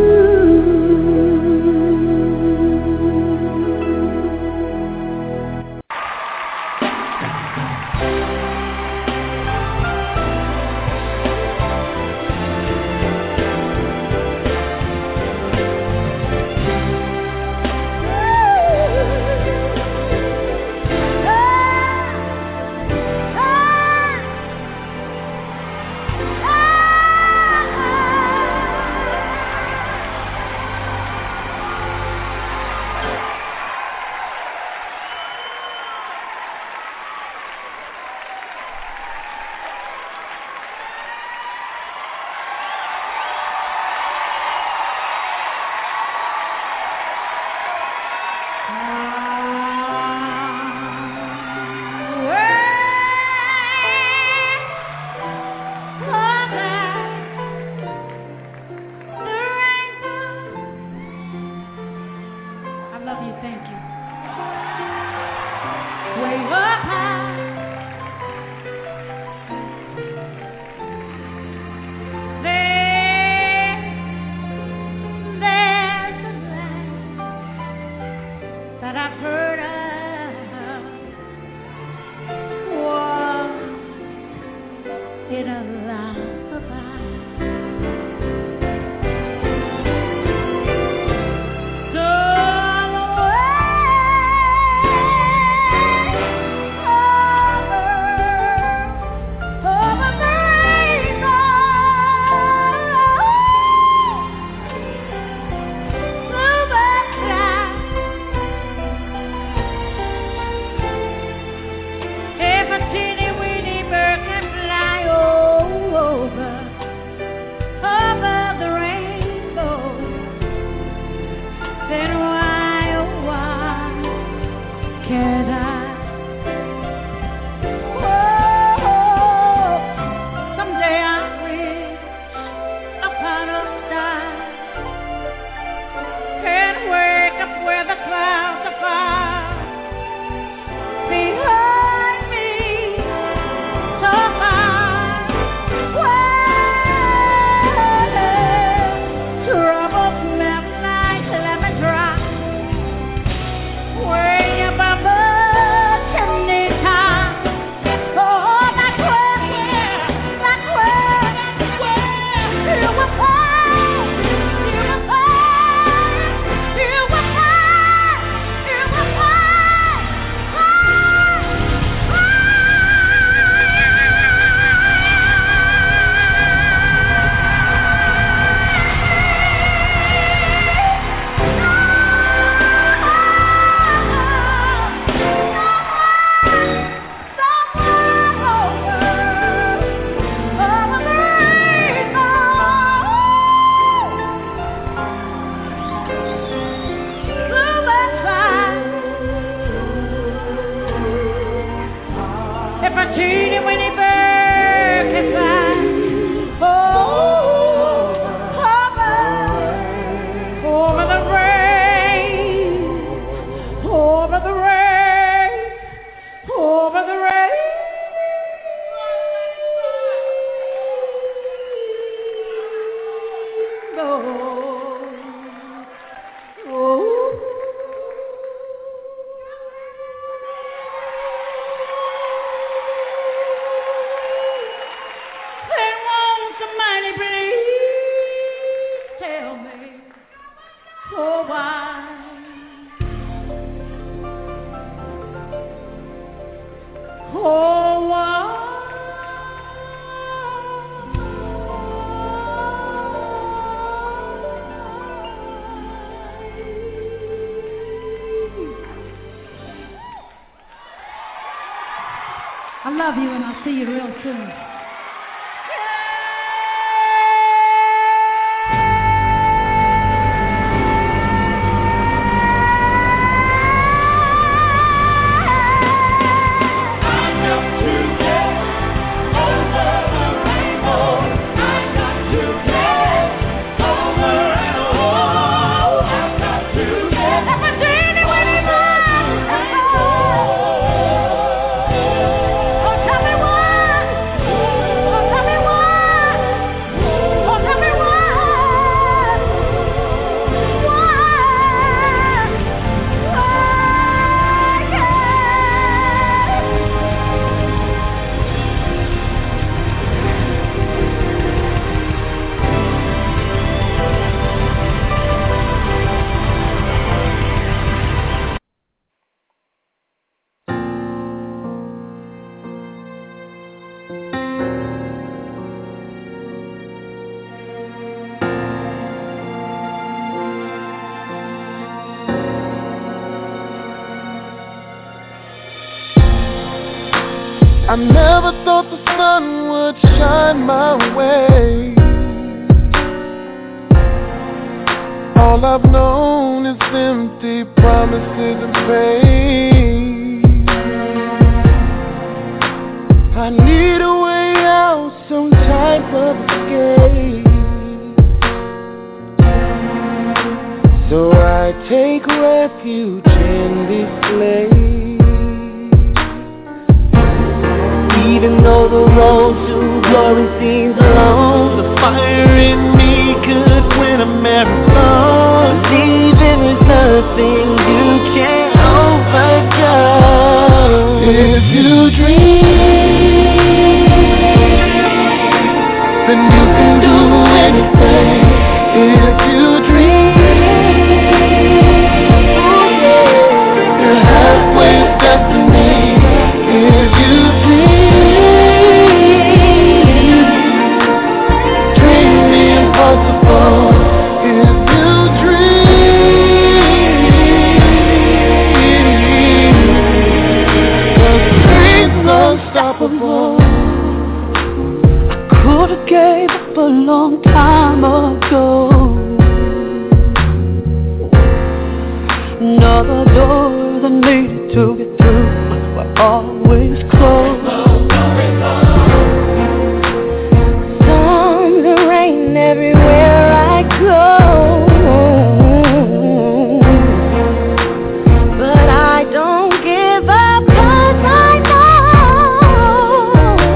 I love you, and I'll see you real soon. Oh I never thought the sun would shine my way. All I've known is empty promises and pain. I need a way out, some type of escape. So I take refuge in this place. Even though the road to glory seems long, the fire in me could win a marathon. Believing there's nothing you can't overcome. If you dream, then you can do anything. If you dream, you're halfway to destiny. If you dream the impossible. If you dream, 'cause dreams unstoppable. I could've gave up a long time ago. Another door that needed to get through were always closed. Storms and rain everywhere I go, but I don't give up 'cause I know.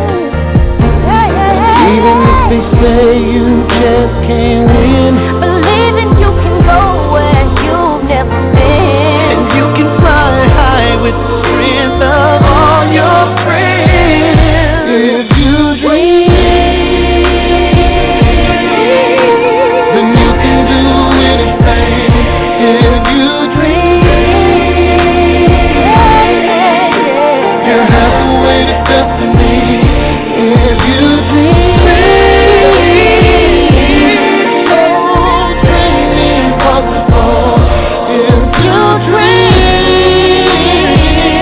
Even if they say you just can't win, believing you can go where you've never been, and you can fly high with the strength of all your friends. If you dream, then you can do anything. If you dream, you're halfway to destiny. If you dream, oh, dream the impossible. If you dream,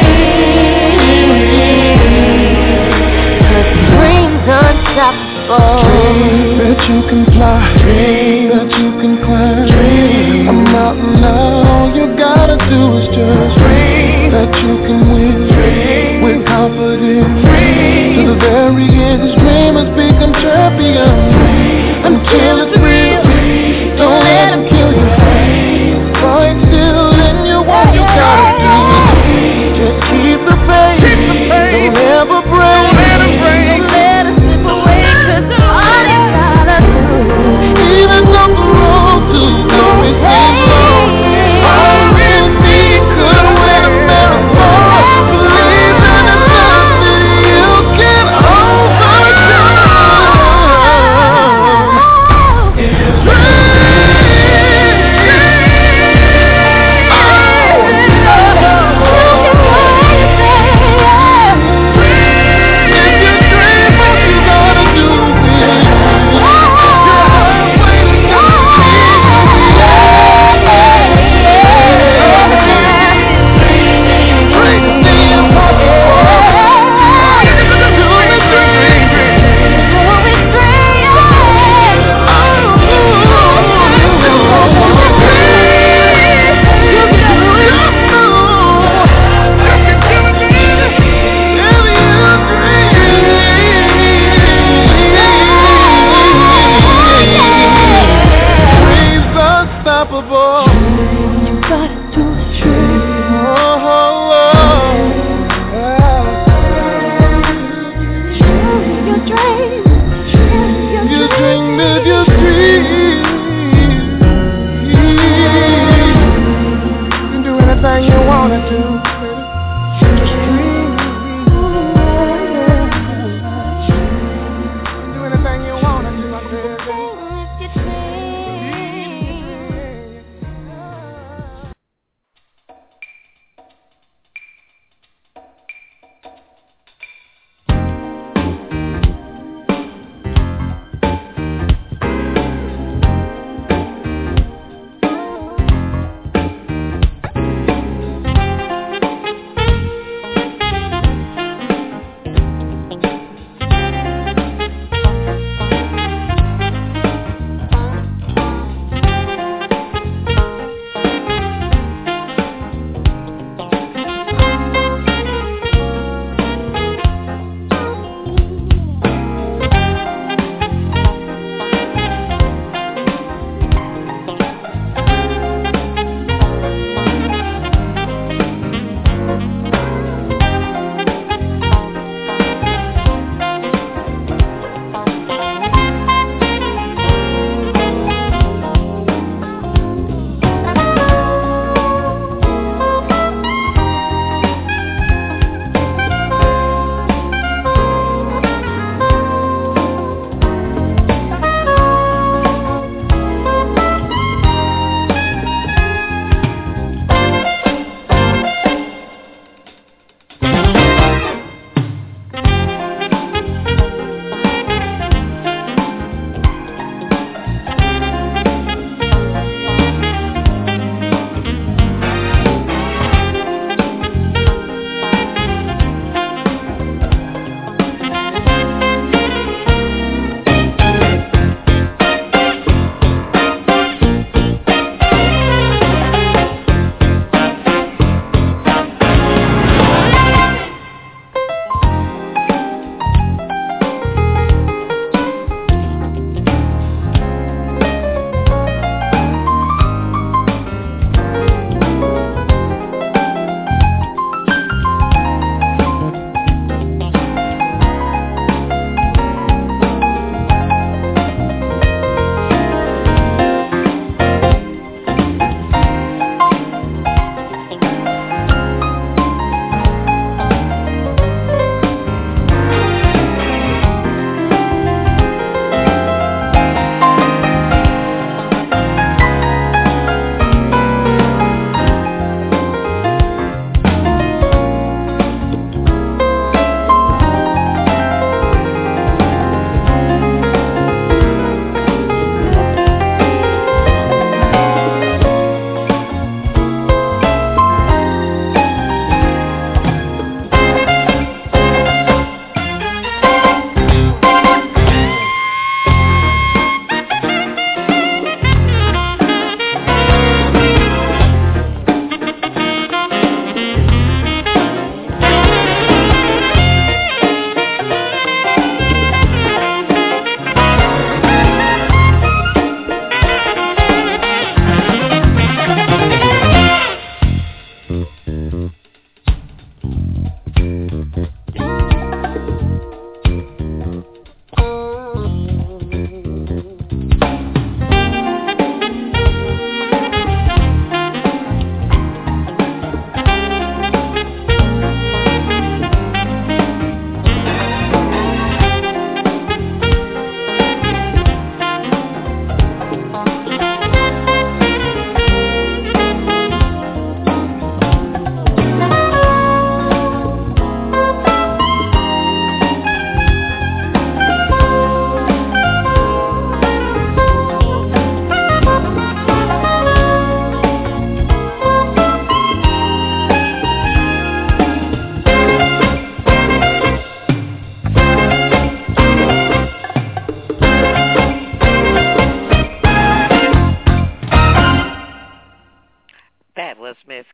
dreams unstoppable. Dream that you can fly, dream that you can climb, dream a mountain now. All you gotta do is just dream that you can win, dream with confidence, dream to the very end. This dream has become champion, dream until it's real. Don't let him kill you. Fight still in you, what you gotta do. Just keep the faith, don't ever break. Don't let it slip away, 'cause all you gotta do. Even though the road to glory seems long, fire in me could win a marathon. Believe in the something you can overcome.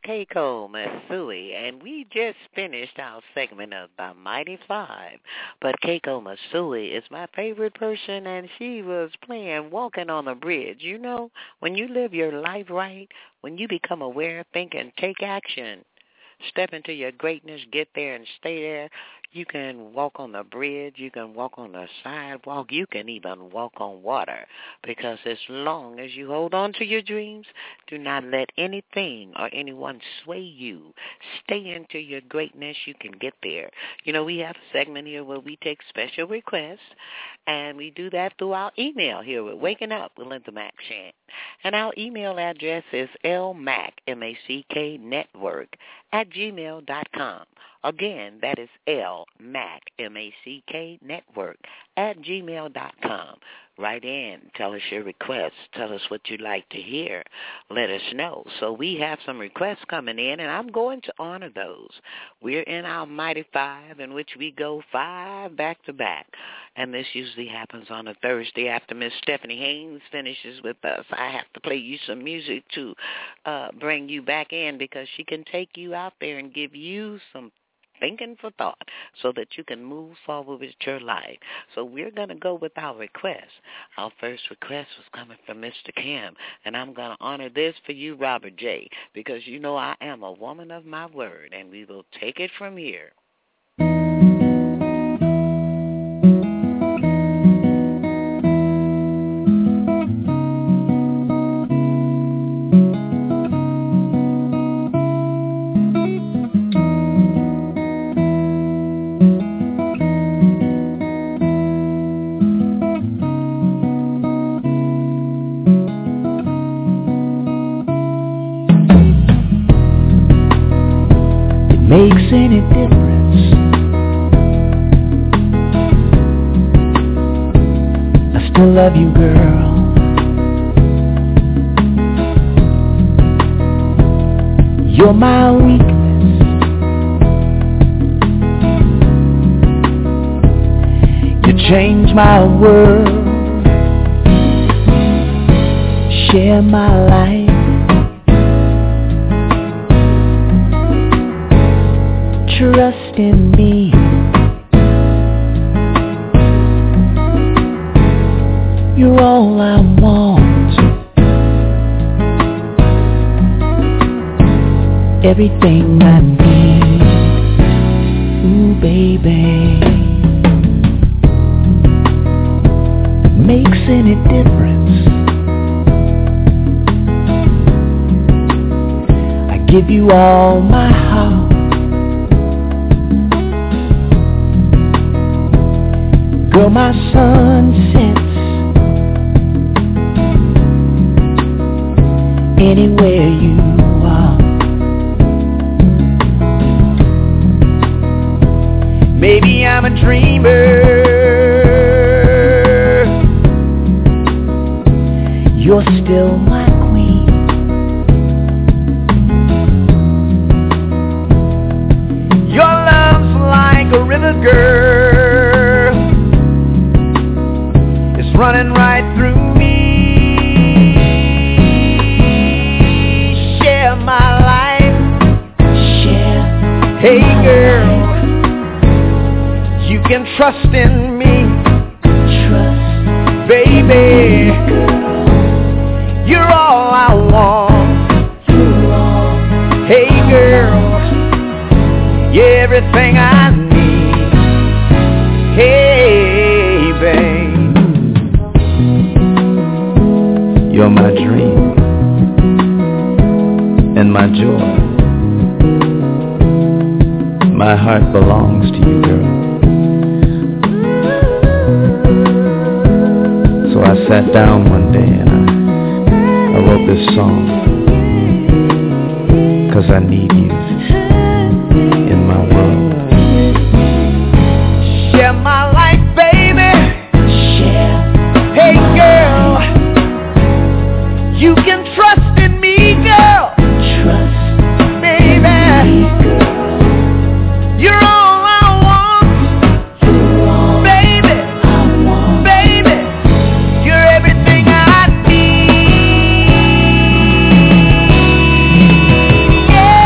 Keiko Matsui, and we just finished our segment of the Mighty Five. But Keiko Matsui is my favorite person, and she was playing Walking on the Bridge. You know, when you live your life right, when you become aware, think, and take action, step into your greatness, get there and stay there. You can walk on the bridge. You can walk on the sidewalk. You can even walk on water. Because as long as you hold on to your dreams, do not let anything or anyone sway you. Stay into your greatness. You can get there. You know, we have a segment here where we take special requests, and we do that through our email here with Waking Up with Linda Mac Shan. And our email address is lmac, M-A-C-K, network, @gmail.com. Again, that is lmac, M-A-C-K, network, @gmail.com. Write in. Tell us your requests. Tell us what you'd like to hear. Let us know. So we have some requests coming in, and I'm going to honor those. We're in our Mighty Five, in which we go 5 back-to-back. And this usually happens on a Thursday after Miss Stephanie Haynes finishes with us. I have to play you some music to bring you back in, because she can take you out there and give you some thinking for thought so that you can move forward with your life. So we're going to go with our request. Our first request was coming from Mr. Kim, and I'm going to honor this for you, Robert J., because you know I am a woman of my word, and we will take it from here. Makes any difference? I still love you, girl. You're my weakness. You change my world. Share my life. Trust in me. You're all I want. Everything I need. Ooh, baby. Makes any difference? I give you all my heart. Girl, my sun sets anywhere you are. Maybe I'm a dreamer. You're still my queen. Your love's like a river, girl. Running right through me. Share my life. Share. Hey girl, you can trust in me. Trust, baby. You're all I want. You're all hey girl, you're everything I need. Hey babe. You're my dream and my joy. My heart belongs to you, girl. So I sat down one day and I wrote this song, 'cause I need you in my world. Share my life, baby. Share. Hey girl, you can trust in me, girl. Trust, baby. You're all I want. You're all baby. I want. Baby, you're everything I need. Yeah.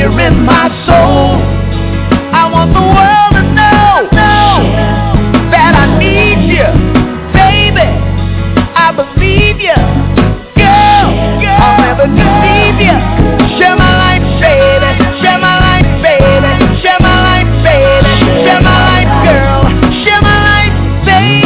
here in my soul. I want the world to know that I need you, baby. I believe you, girl. I'll never deceive you. Share my life, baby. Share my life, baby. Share my life, baby. Share my life, girl. Share my life, baby.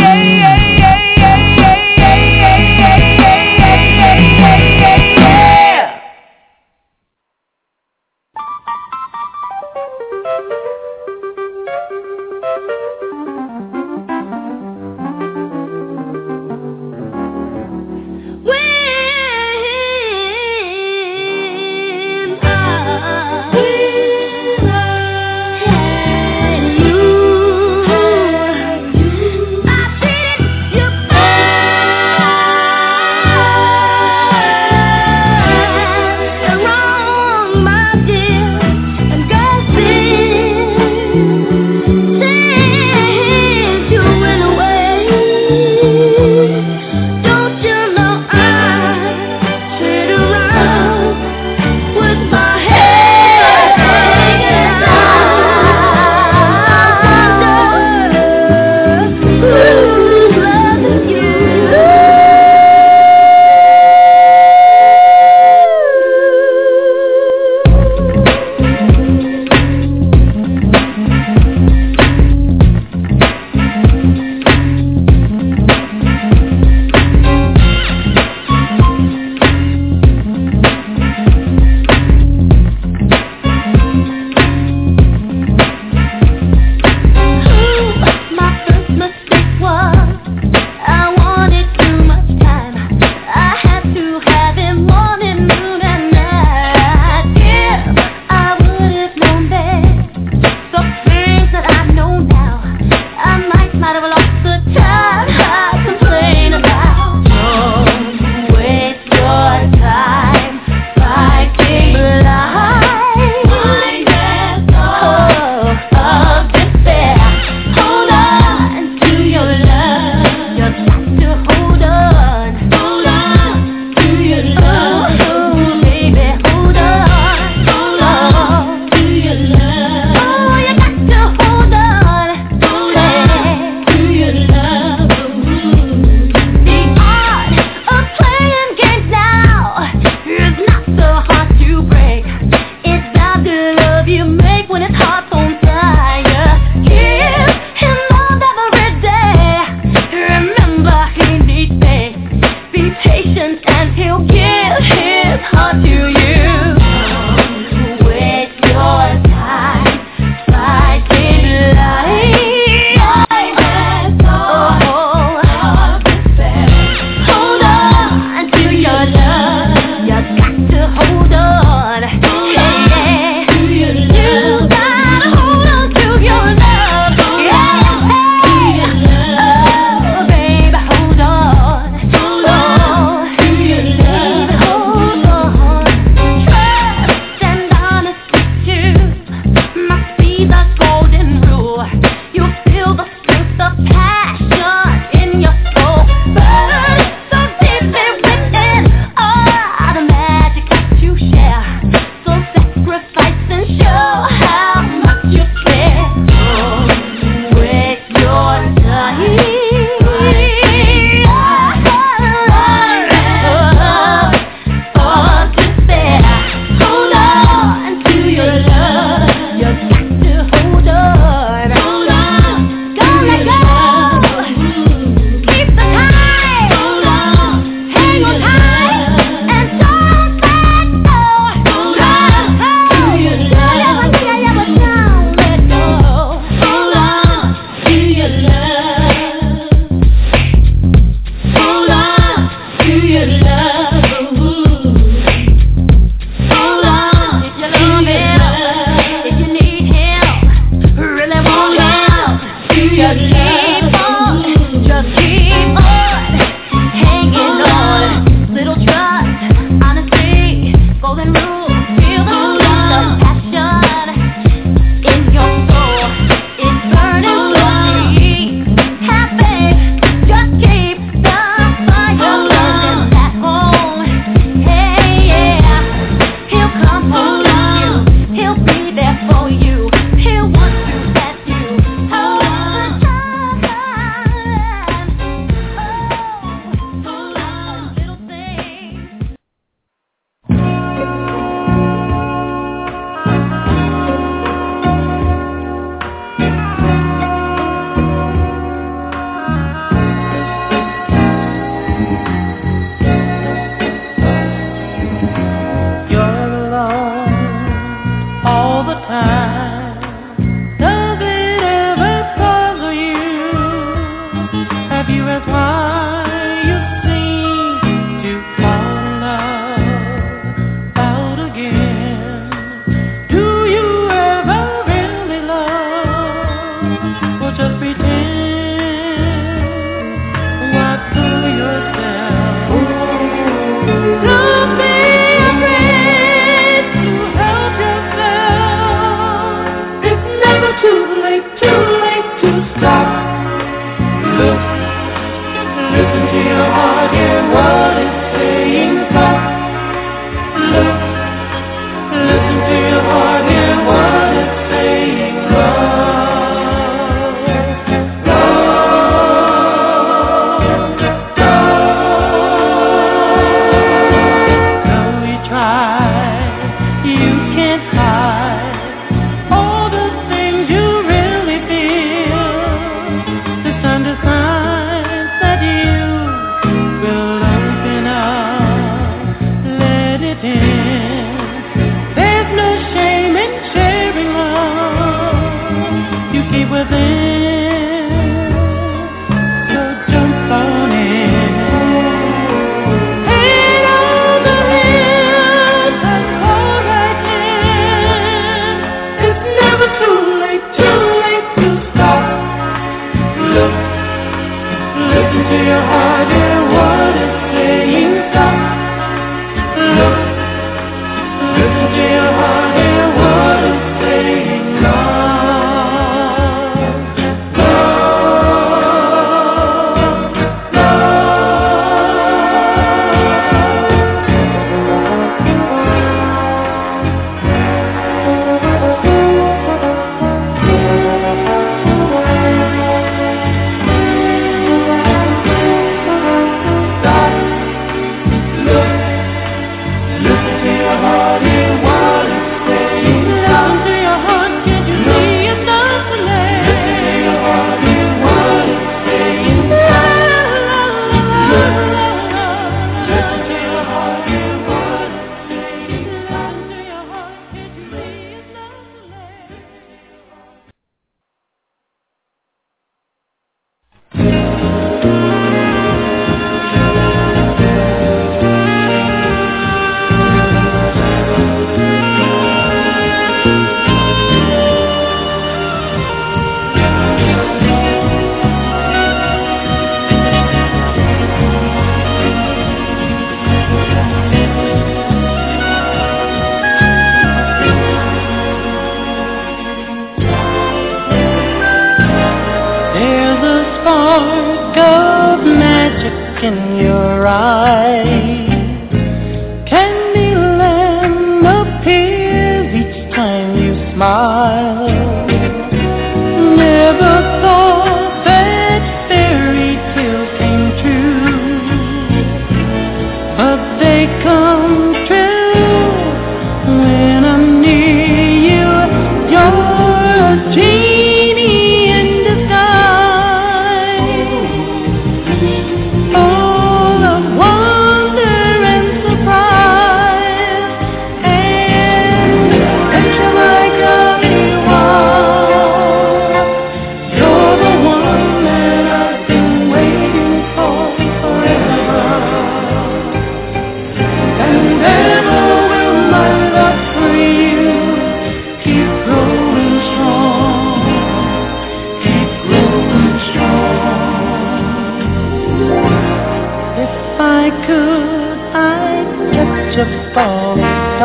Hold on.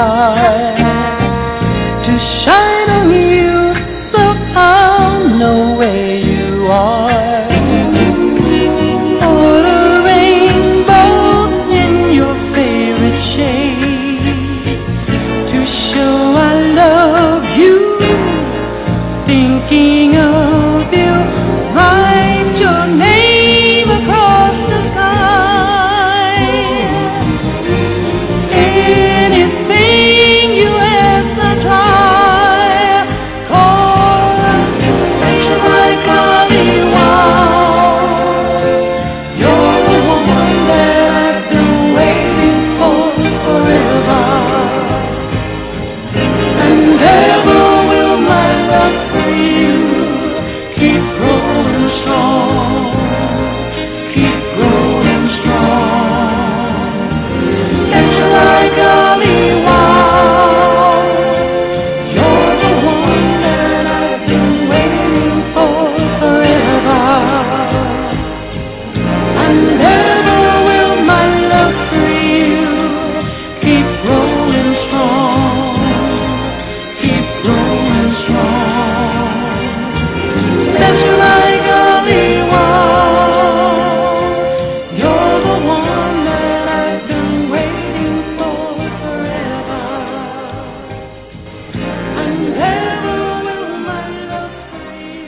light to shine on you, so I'll know where you are. Put a rainbow in your favorite shade to show I love you. Thinking of you, write your name across the sky. Anything you ask, I try. Cause you're like Golly, wow. You're the woman that I've been waiting for forever. And ever will my love for you keep growing strong, keep growing strong. It's like Golly, wow. You're the one that I've been waiting for forever. And ever will my love for you keep growing strong, keep growing strong. That's right, Golly, wow. You're the one that I've been waiting for forever. And ever will my love for you.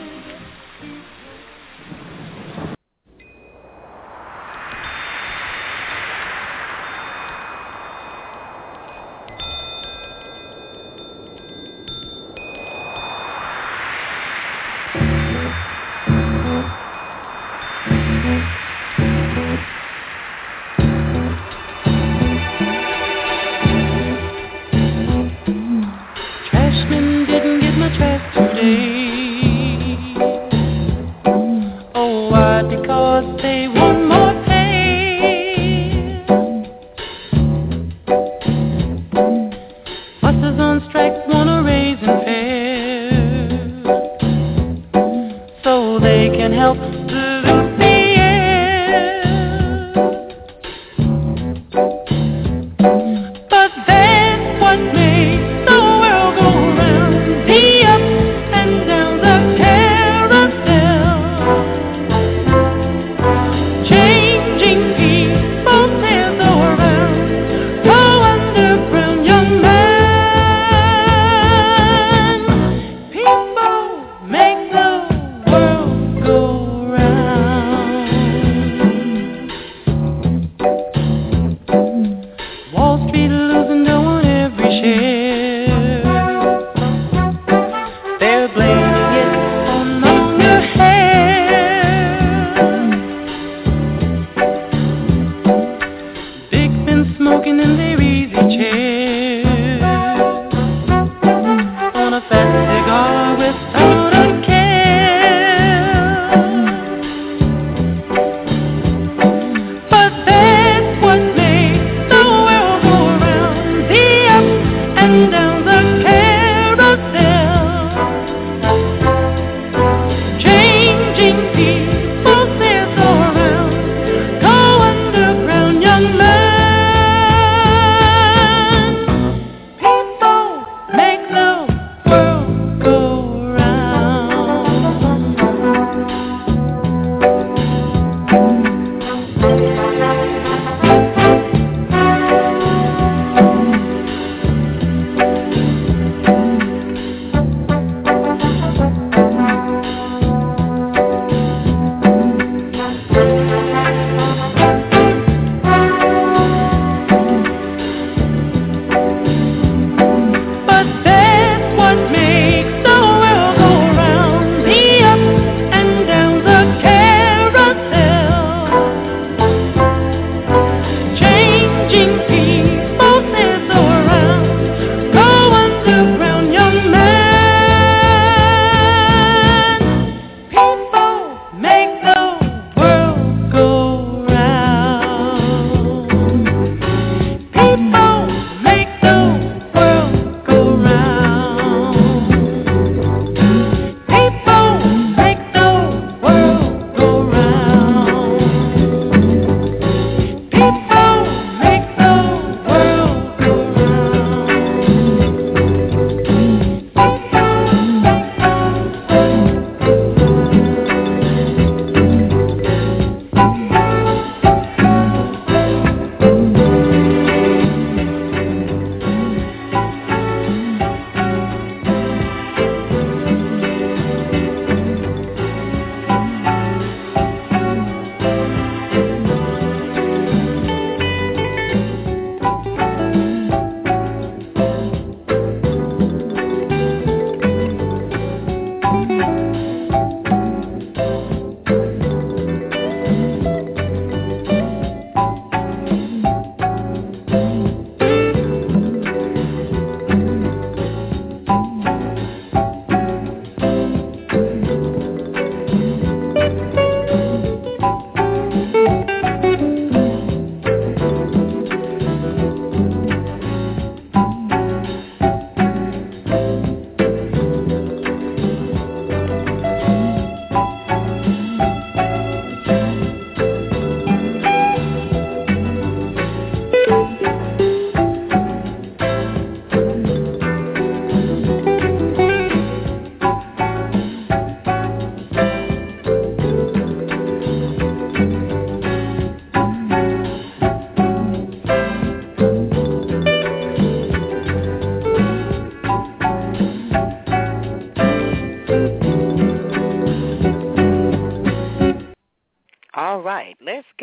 Trashman didn't get my trash today. Oh, why? Because they want more pay. Buses on strike wanna raise and fare so they can help pollute the air. But that's what makes the world go round, the ups and downs of carousel. Changing people's hands around, go underground, young man. People make the world go round. Wall Street losing dough on every share.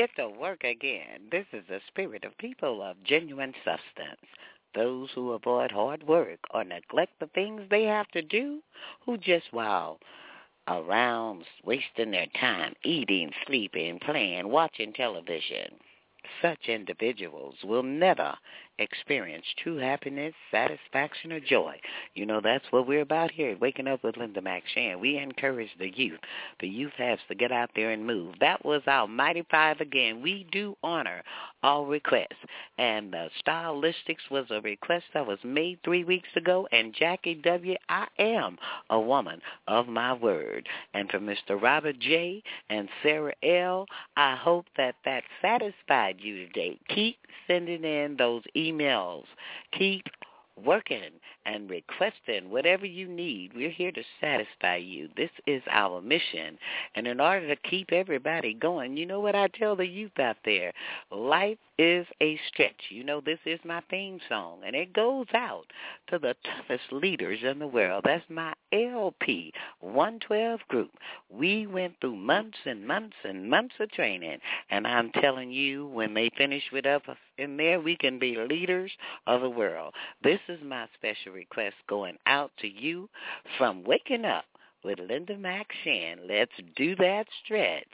get to work again. This is the spirit of people of genuine substance. Those who avoid hard work or neglect the things they have to do, who just while around wasting their time eating, sleeping, playing, watching television. Such individuals will never experience true happiness, satisfaction, or joy. You know, that's what we're about here at Waking Up with Linda McShan. We encourage the youth. The youth has to get out there and move. That was our Mighty Five again. We do honor all requests. And the Stylistics was a request that was made 3 weeks ago. And Jackie W., I am a woman of my word. And for Mr. Robert J. and Sarah L., I hope that satisfied you today. Keep sending in those emails. Keep working and requesting whatever you need. We're here to satisfy you. This is our mission. And in order to keep everybody going, you know what I tell the youth out there? Life is a stretch. You know, this is my theme song, and it goes out to the toughest leaders in the world. That's my LP 112 group. We went through months and months and months of training, and I'm telling you, when they finish with us in there, we can be leaders of the world. This is my special request going out to you from Waking Up with Linda McShan. Let's do that stretch.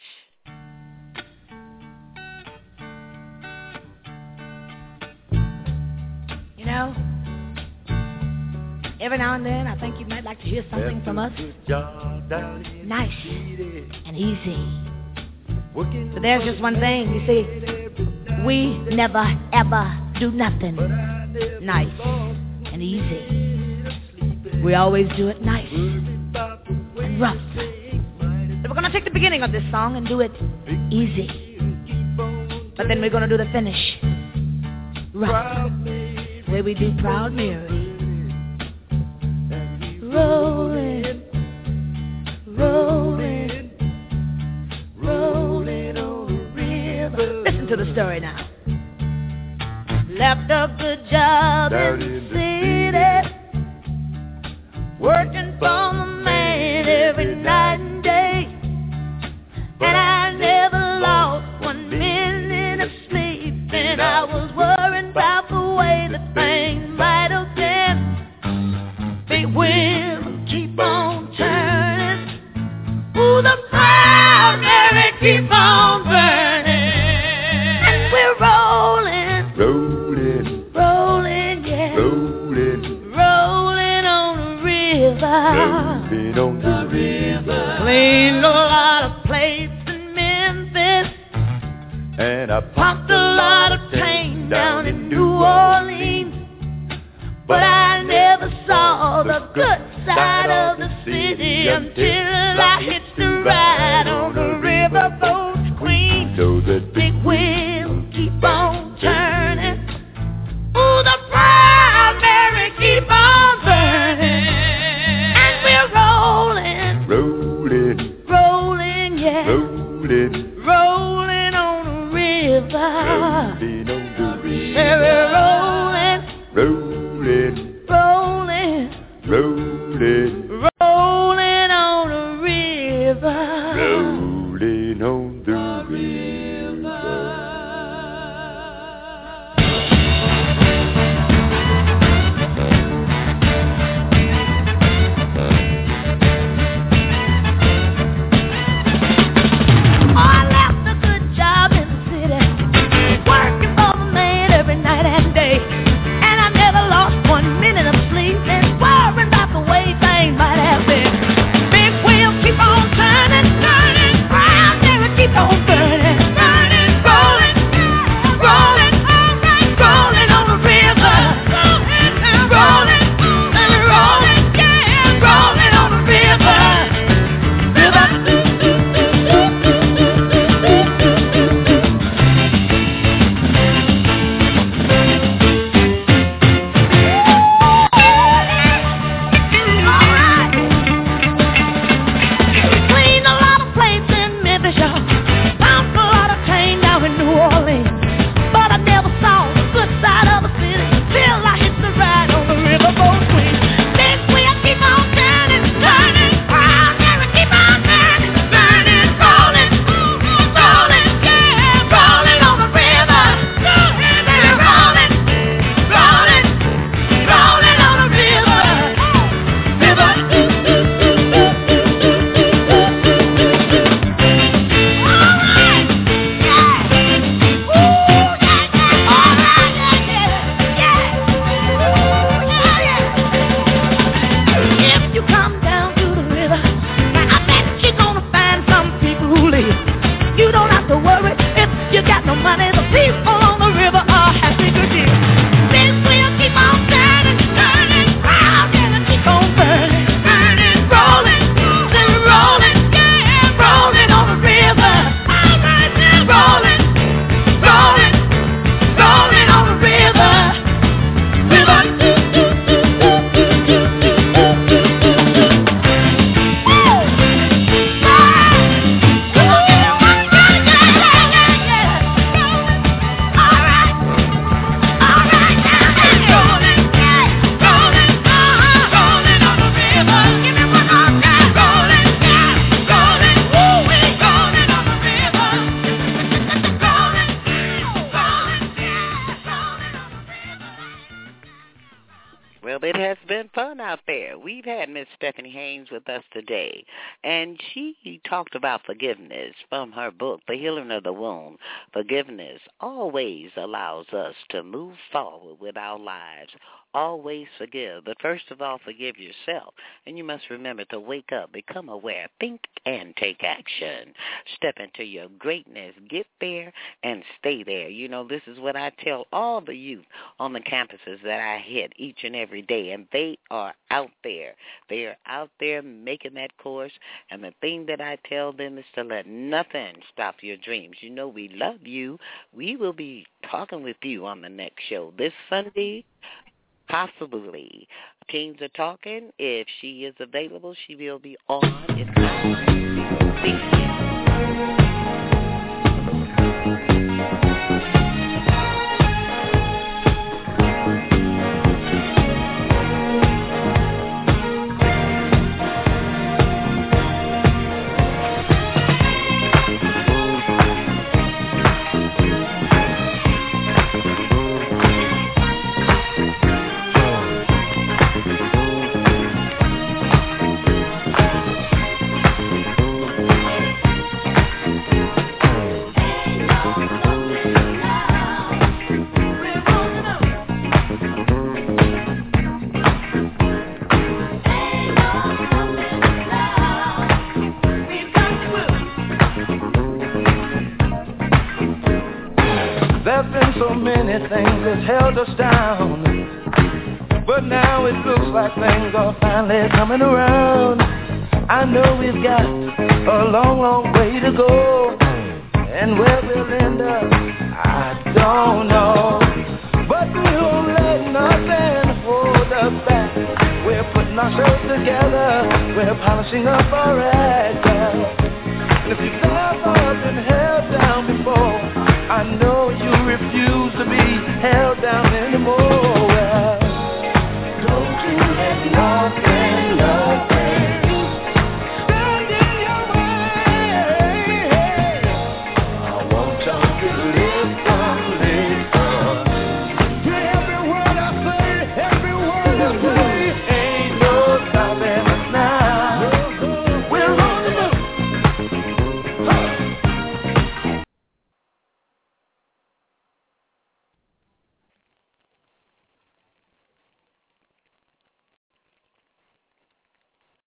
You know, every now and then I think you might like to hear something from us nice and easy. But there's just one thing, you see, we never ever do nothing nice and easy. We always do it nice and rough. So we're going to take the beginning of this song and do it easy. But then we're going to do the finish rough. The way we do Proud Mary. Rolling, rolling, rolling on the river. Listen to the story now. Left a good job in the city, working for the man every night and day, and I never lost 1 minute of sleep, and I was worried about the way that things might have been. Big wheel keep on turning, ooh, the Proud Mary keep on burning, and we're rolling, rolling, rolling, yeah, rolling, rolling on the river, rolling on the river. Cleaned a lot of plates in Memphis, and I pumped a lot of tang down in New Orleans, but I never saw the good side of the city until I hitched a ride on the riverboat queen. So that big wheel keep on turning, ooh, the Proud Mary keep on burning, and we're rolling, rolling, rolling, yeah, rolling, rolling on the river, rolling on the river, yeah, we're rolling, rolling, rolling, rolling, rolling on the river. Well, it has been fun out there. We've had Miss Stephanie Haynes with us today, and she talked about forgiveness from her book, The Healing of the Wound. Forgiveness always allows us to move forward with our lives. Always forgive, but first of all, forgive yourself. And you must remember to wake up, become aware, think, and take action. Step into your greatness, get there, and stay there. You know, this is what I tell all the youth on the campuses that I hit each and every day, and they are out there. They are out there making that course, and the thing that I tell them is to let nothing stop your dreams. You know, we love you. We will be talking with you on the next show this Sunday. Possibly. Teams are talking. If she is available, she will be on. If not, we will see. So many things that's held us down, but now it looks like things are finally coming around. I know we've got a long, long way to go, and where we'll end up, I don't know. But we won't let nothing hold us back. We're putting ourselves together, we're polishing up our act. And if you've never been held down before, I know you refuse to be held down anymore. Well, don't you let nothing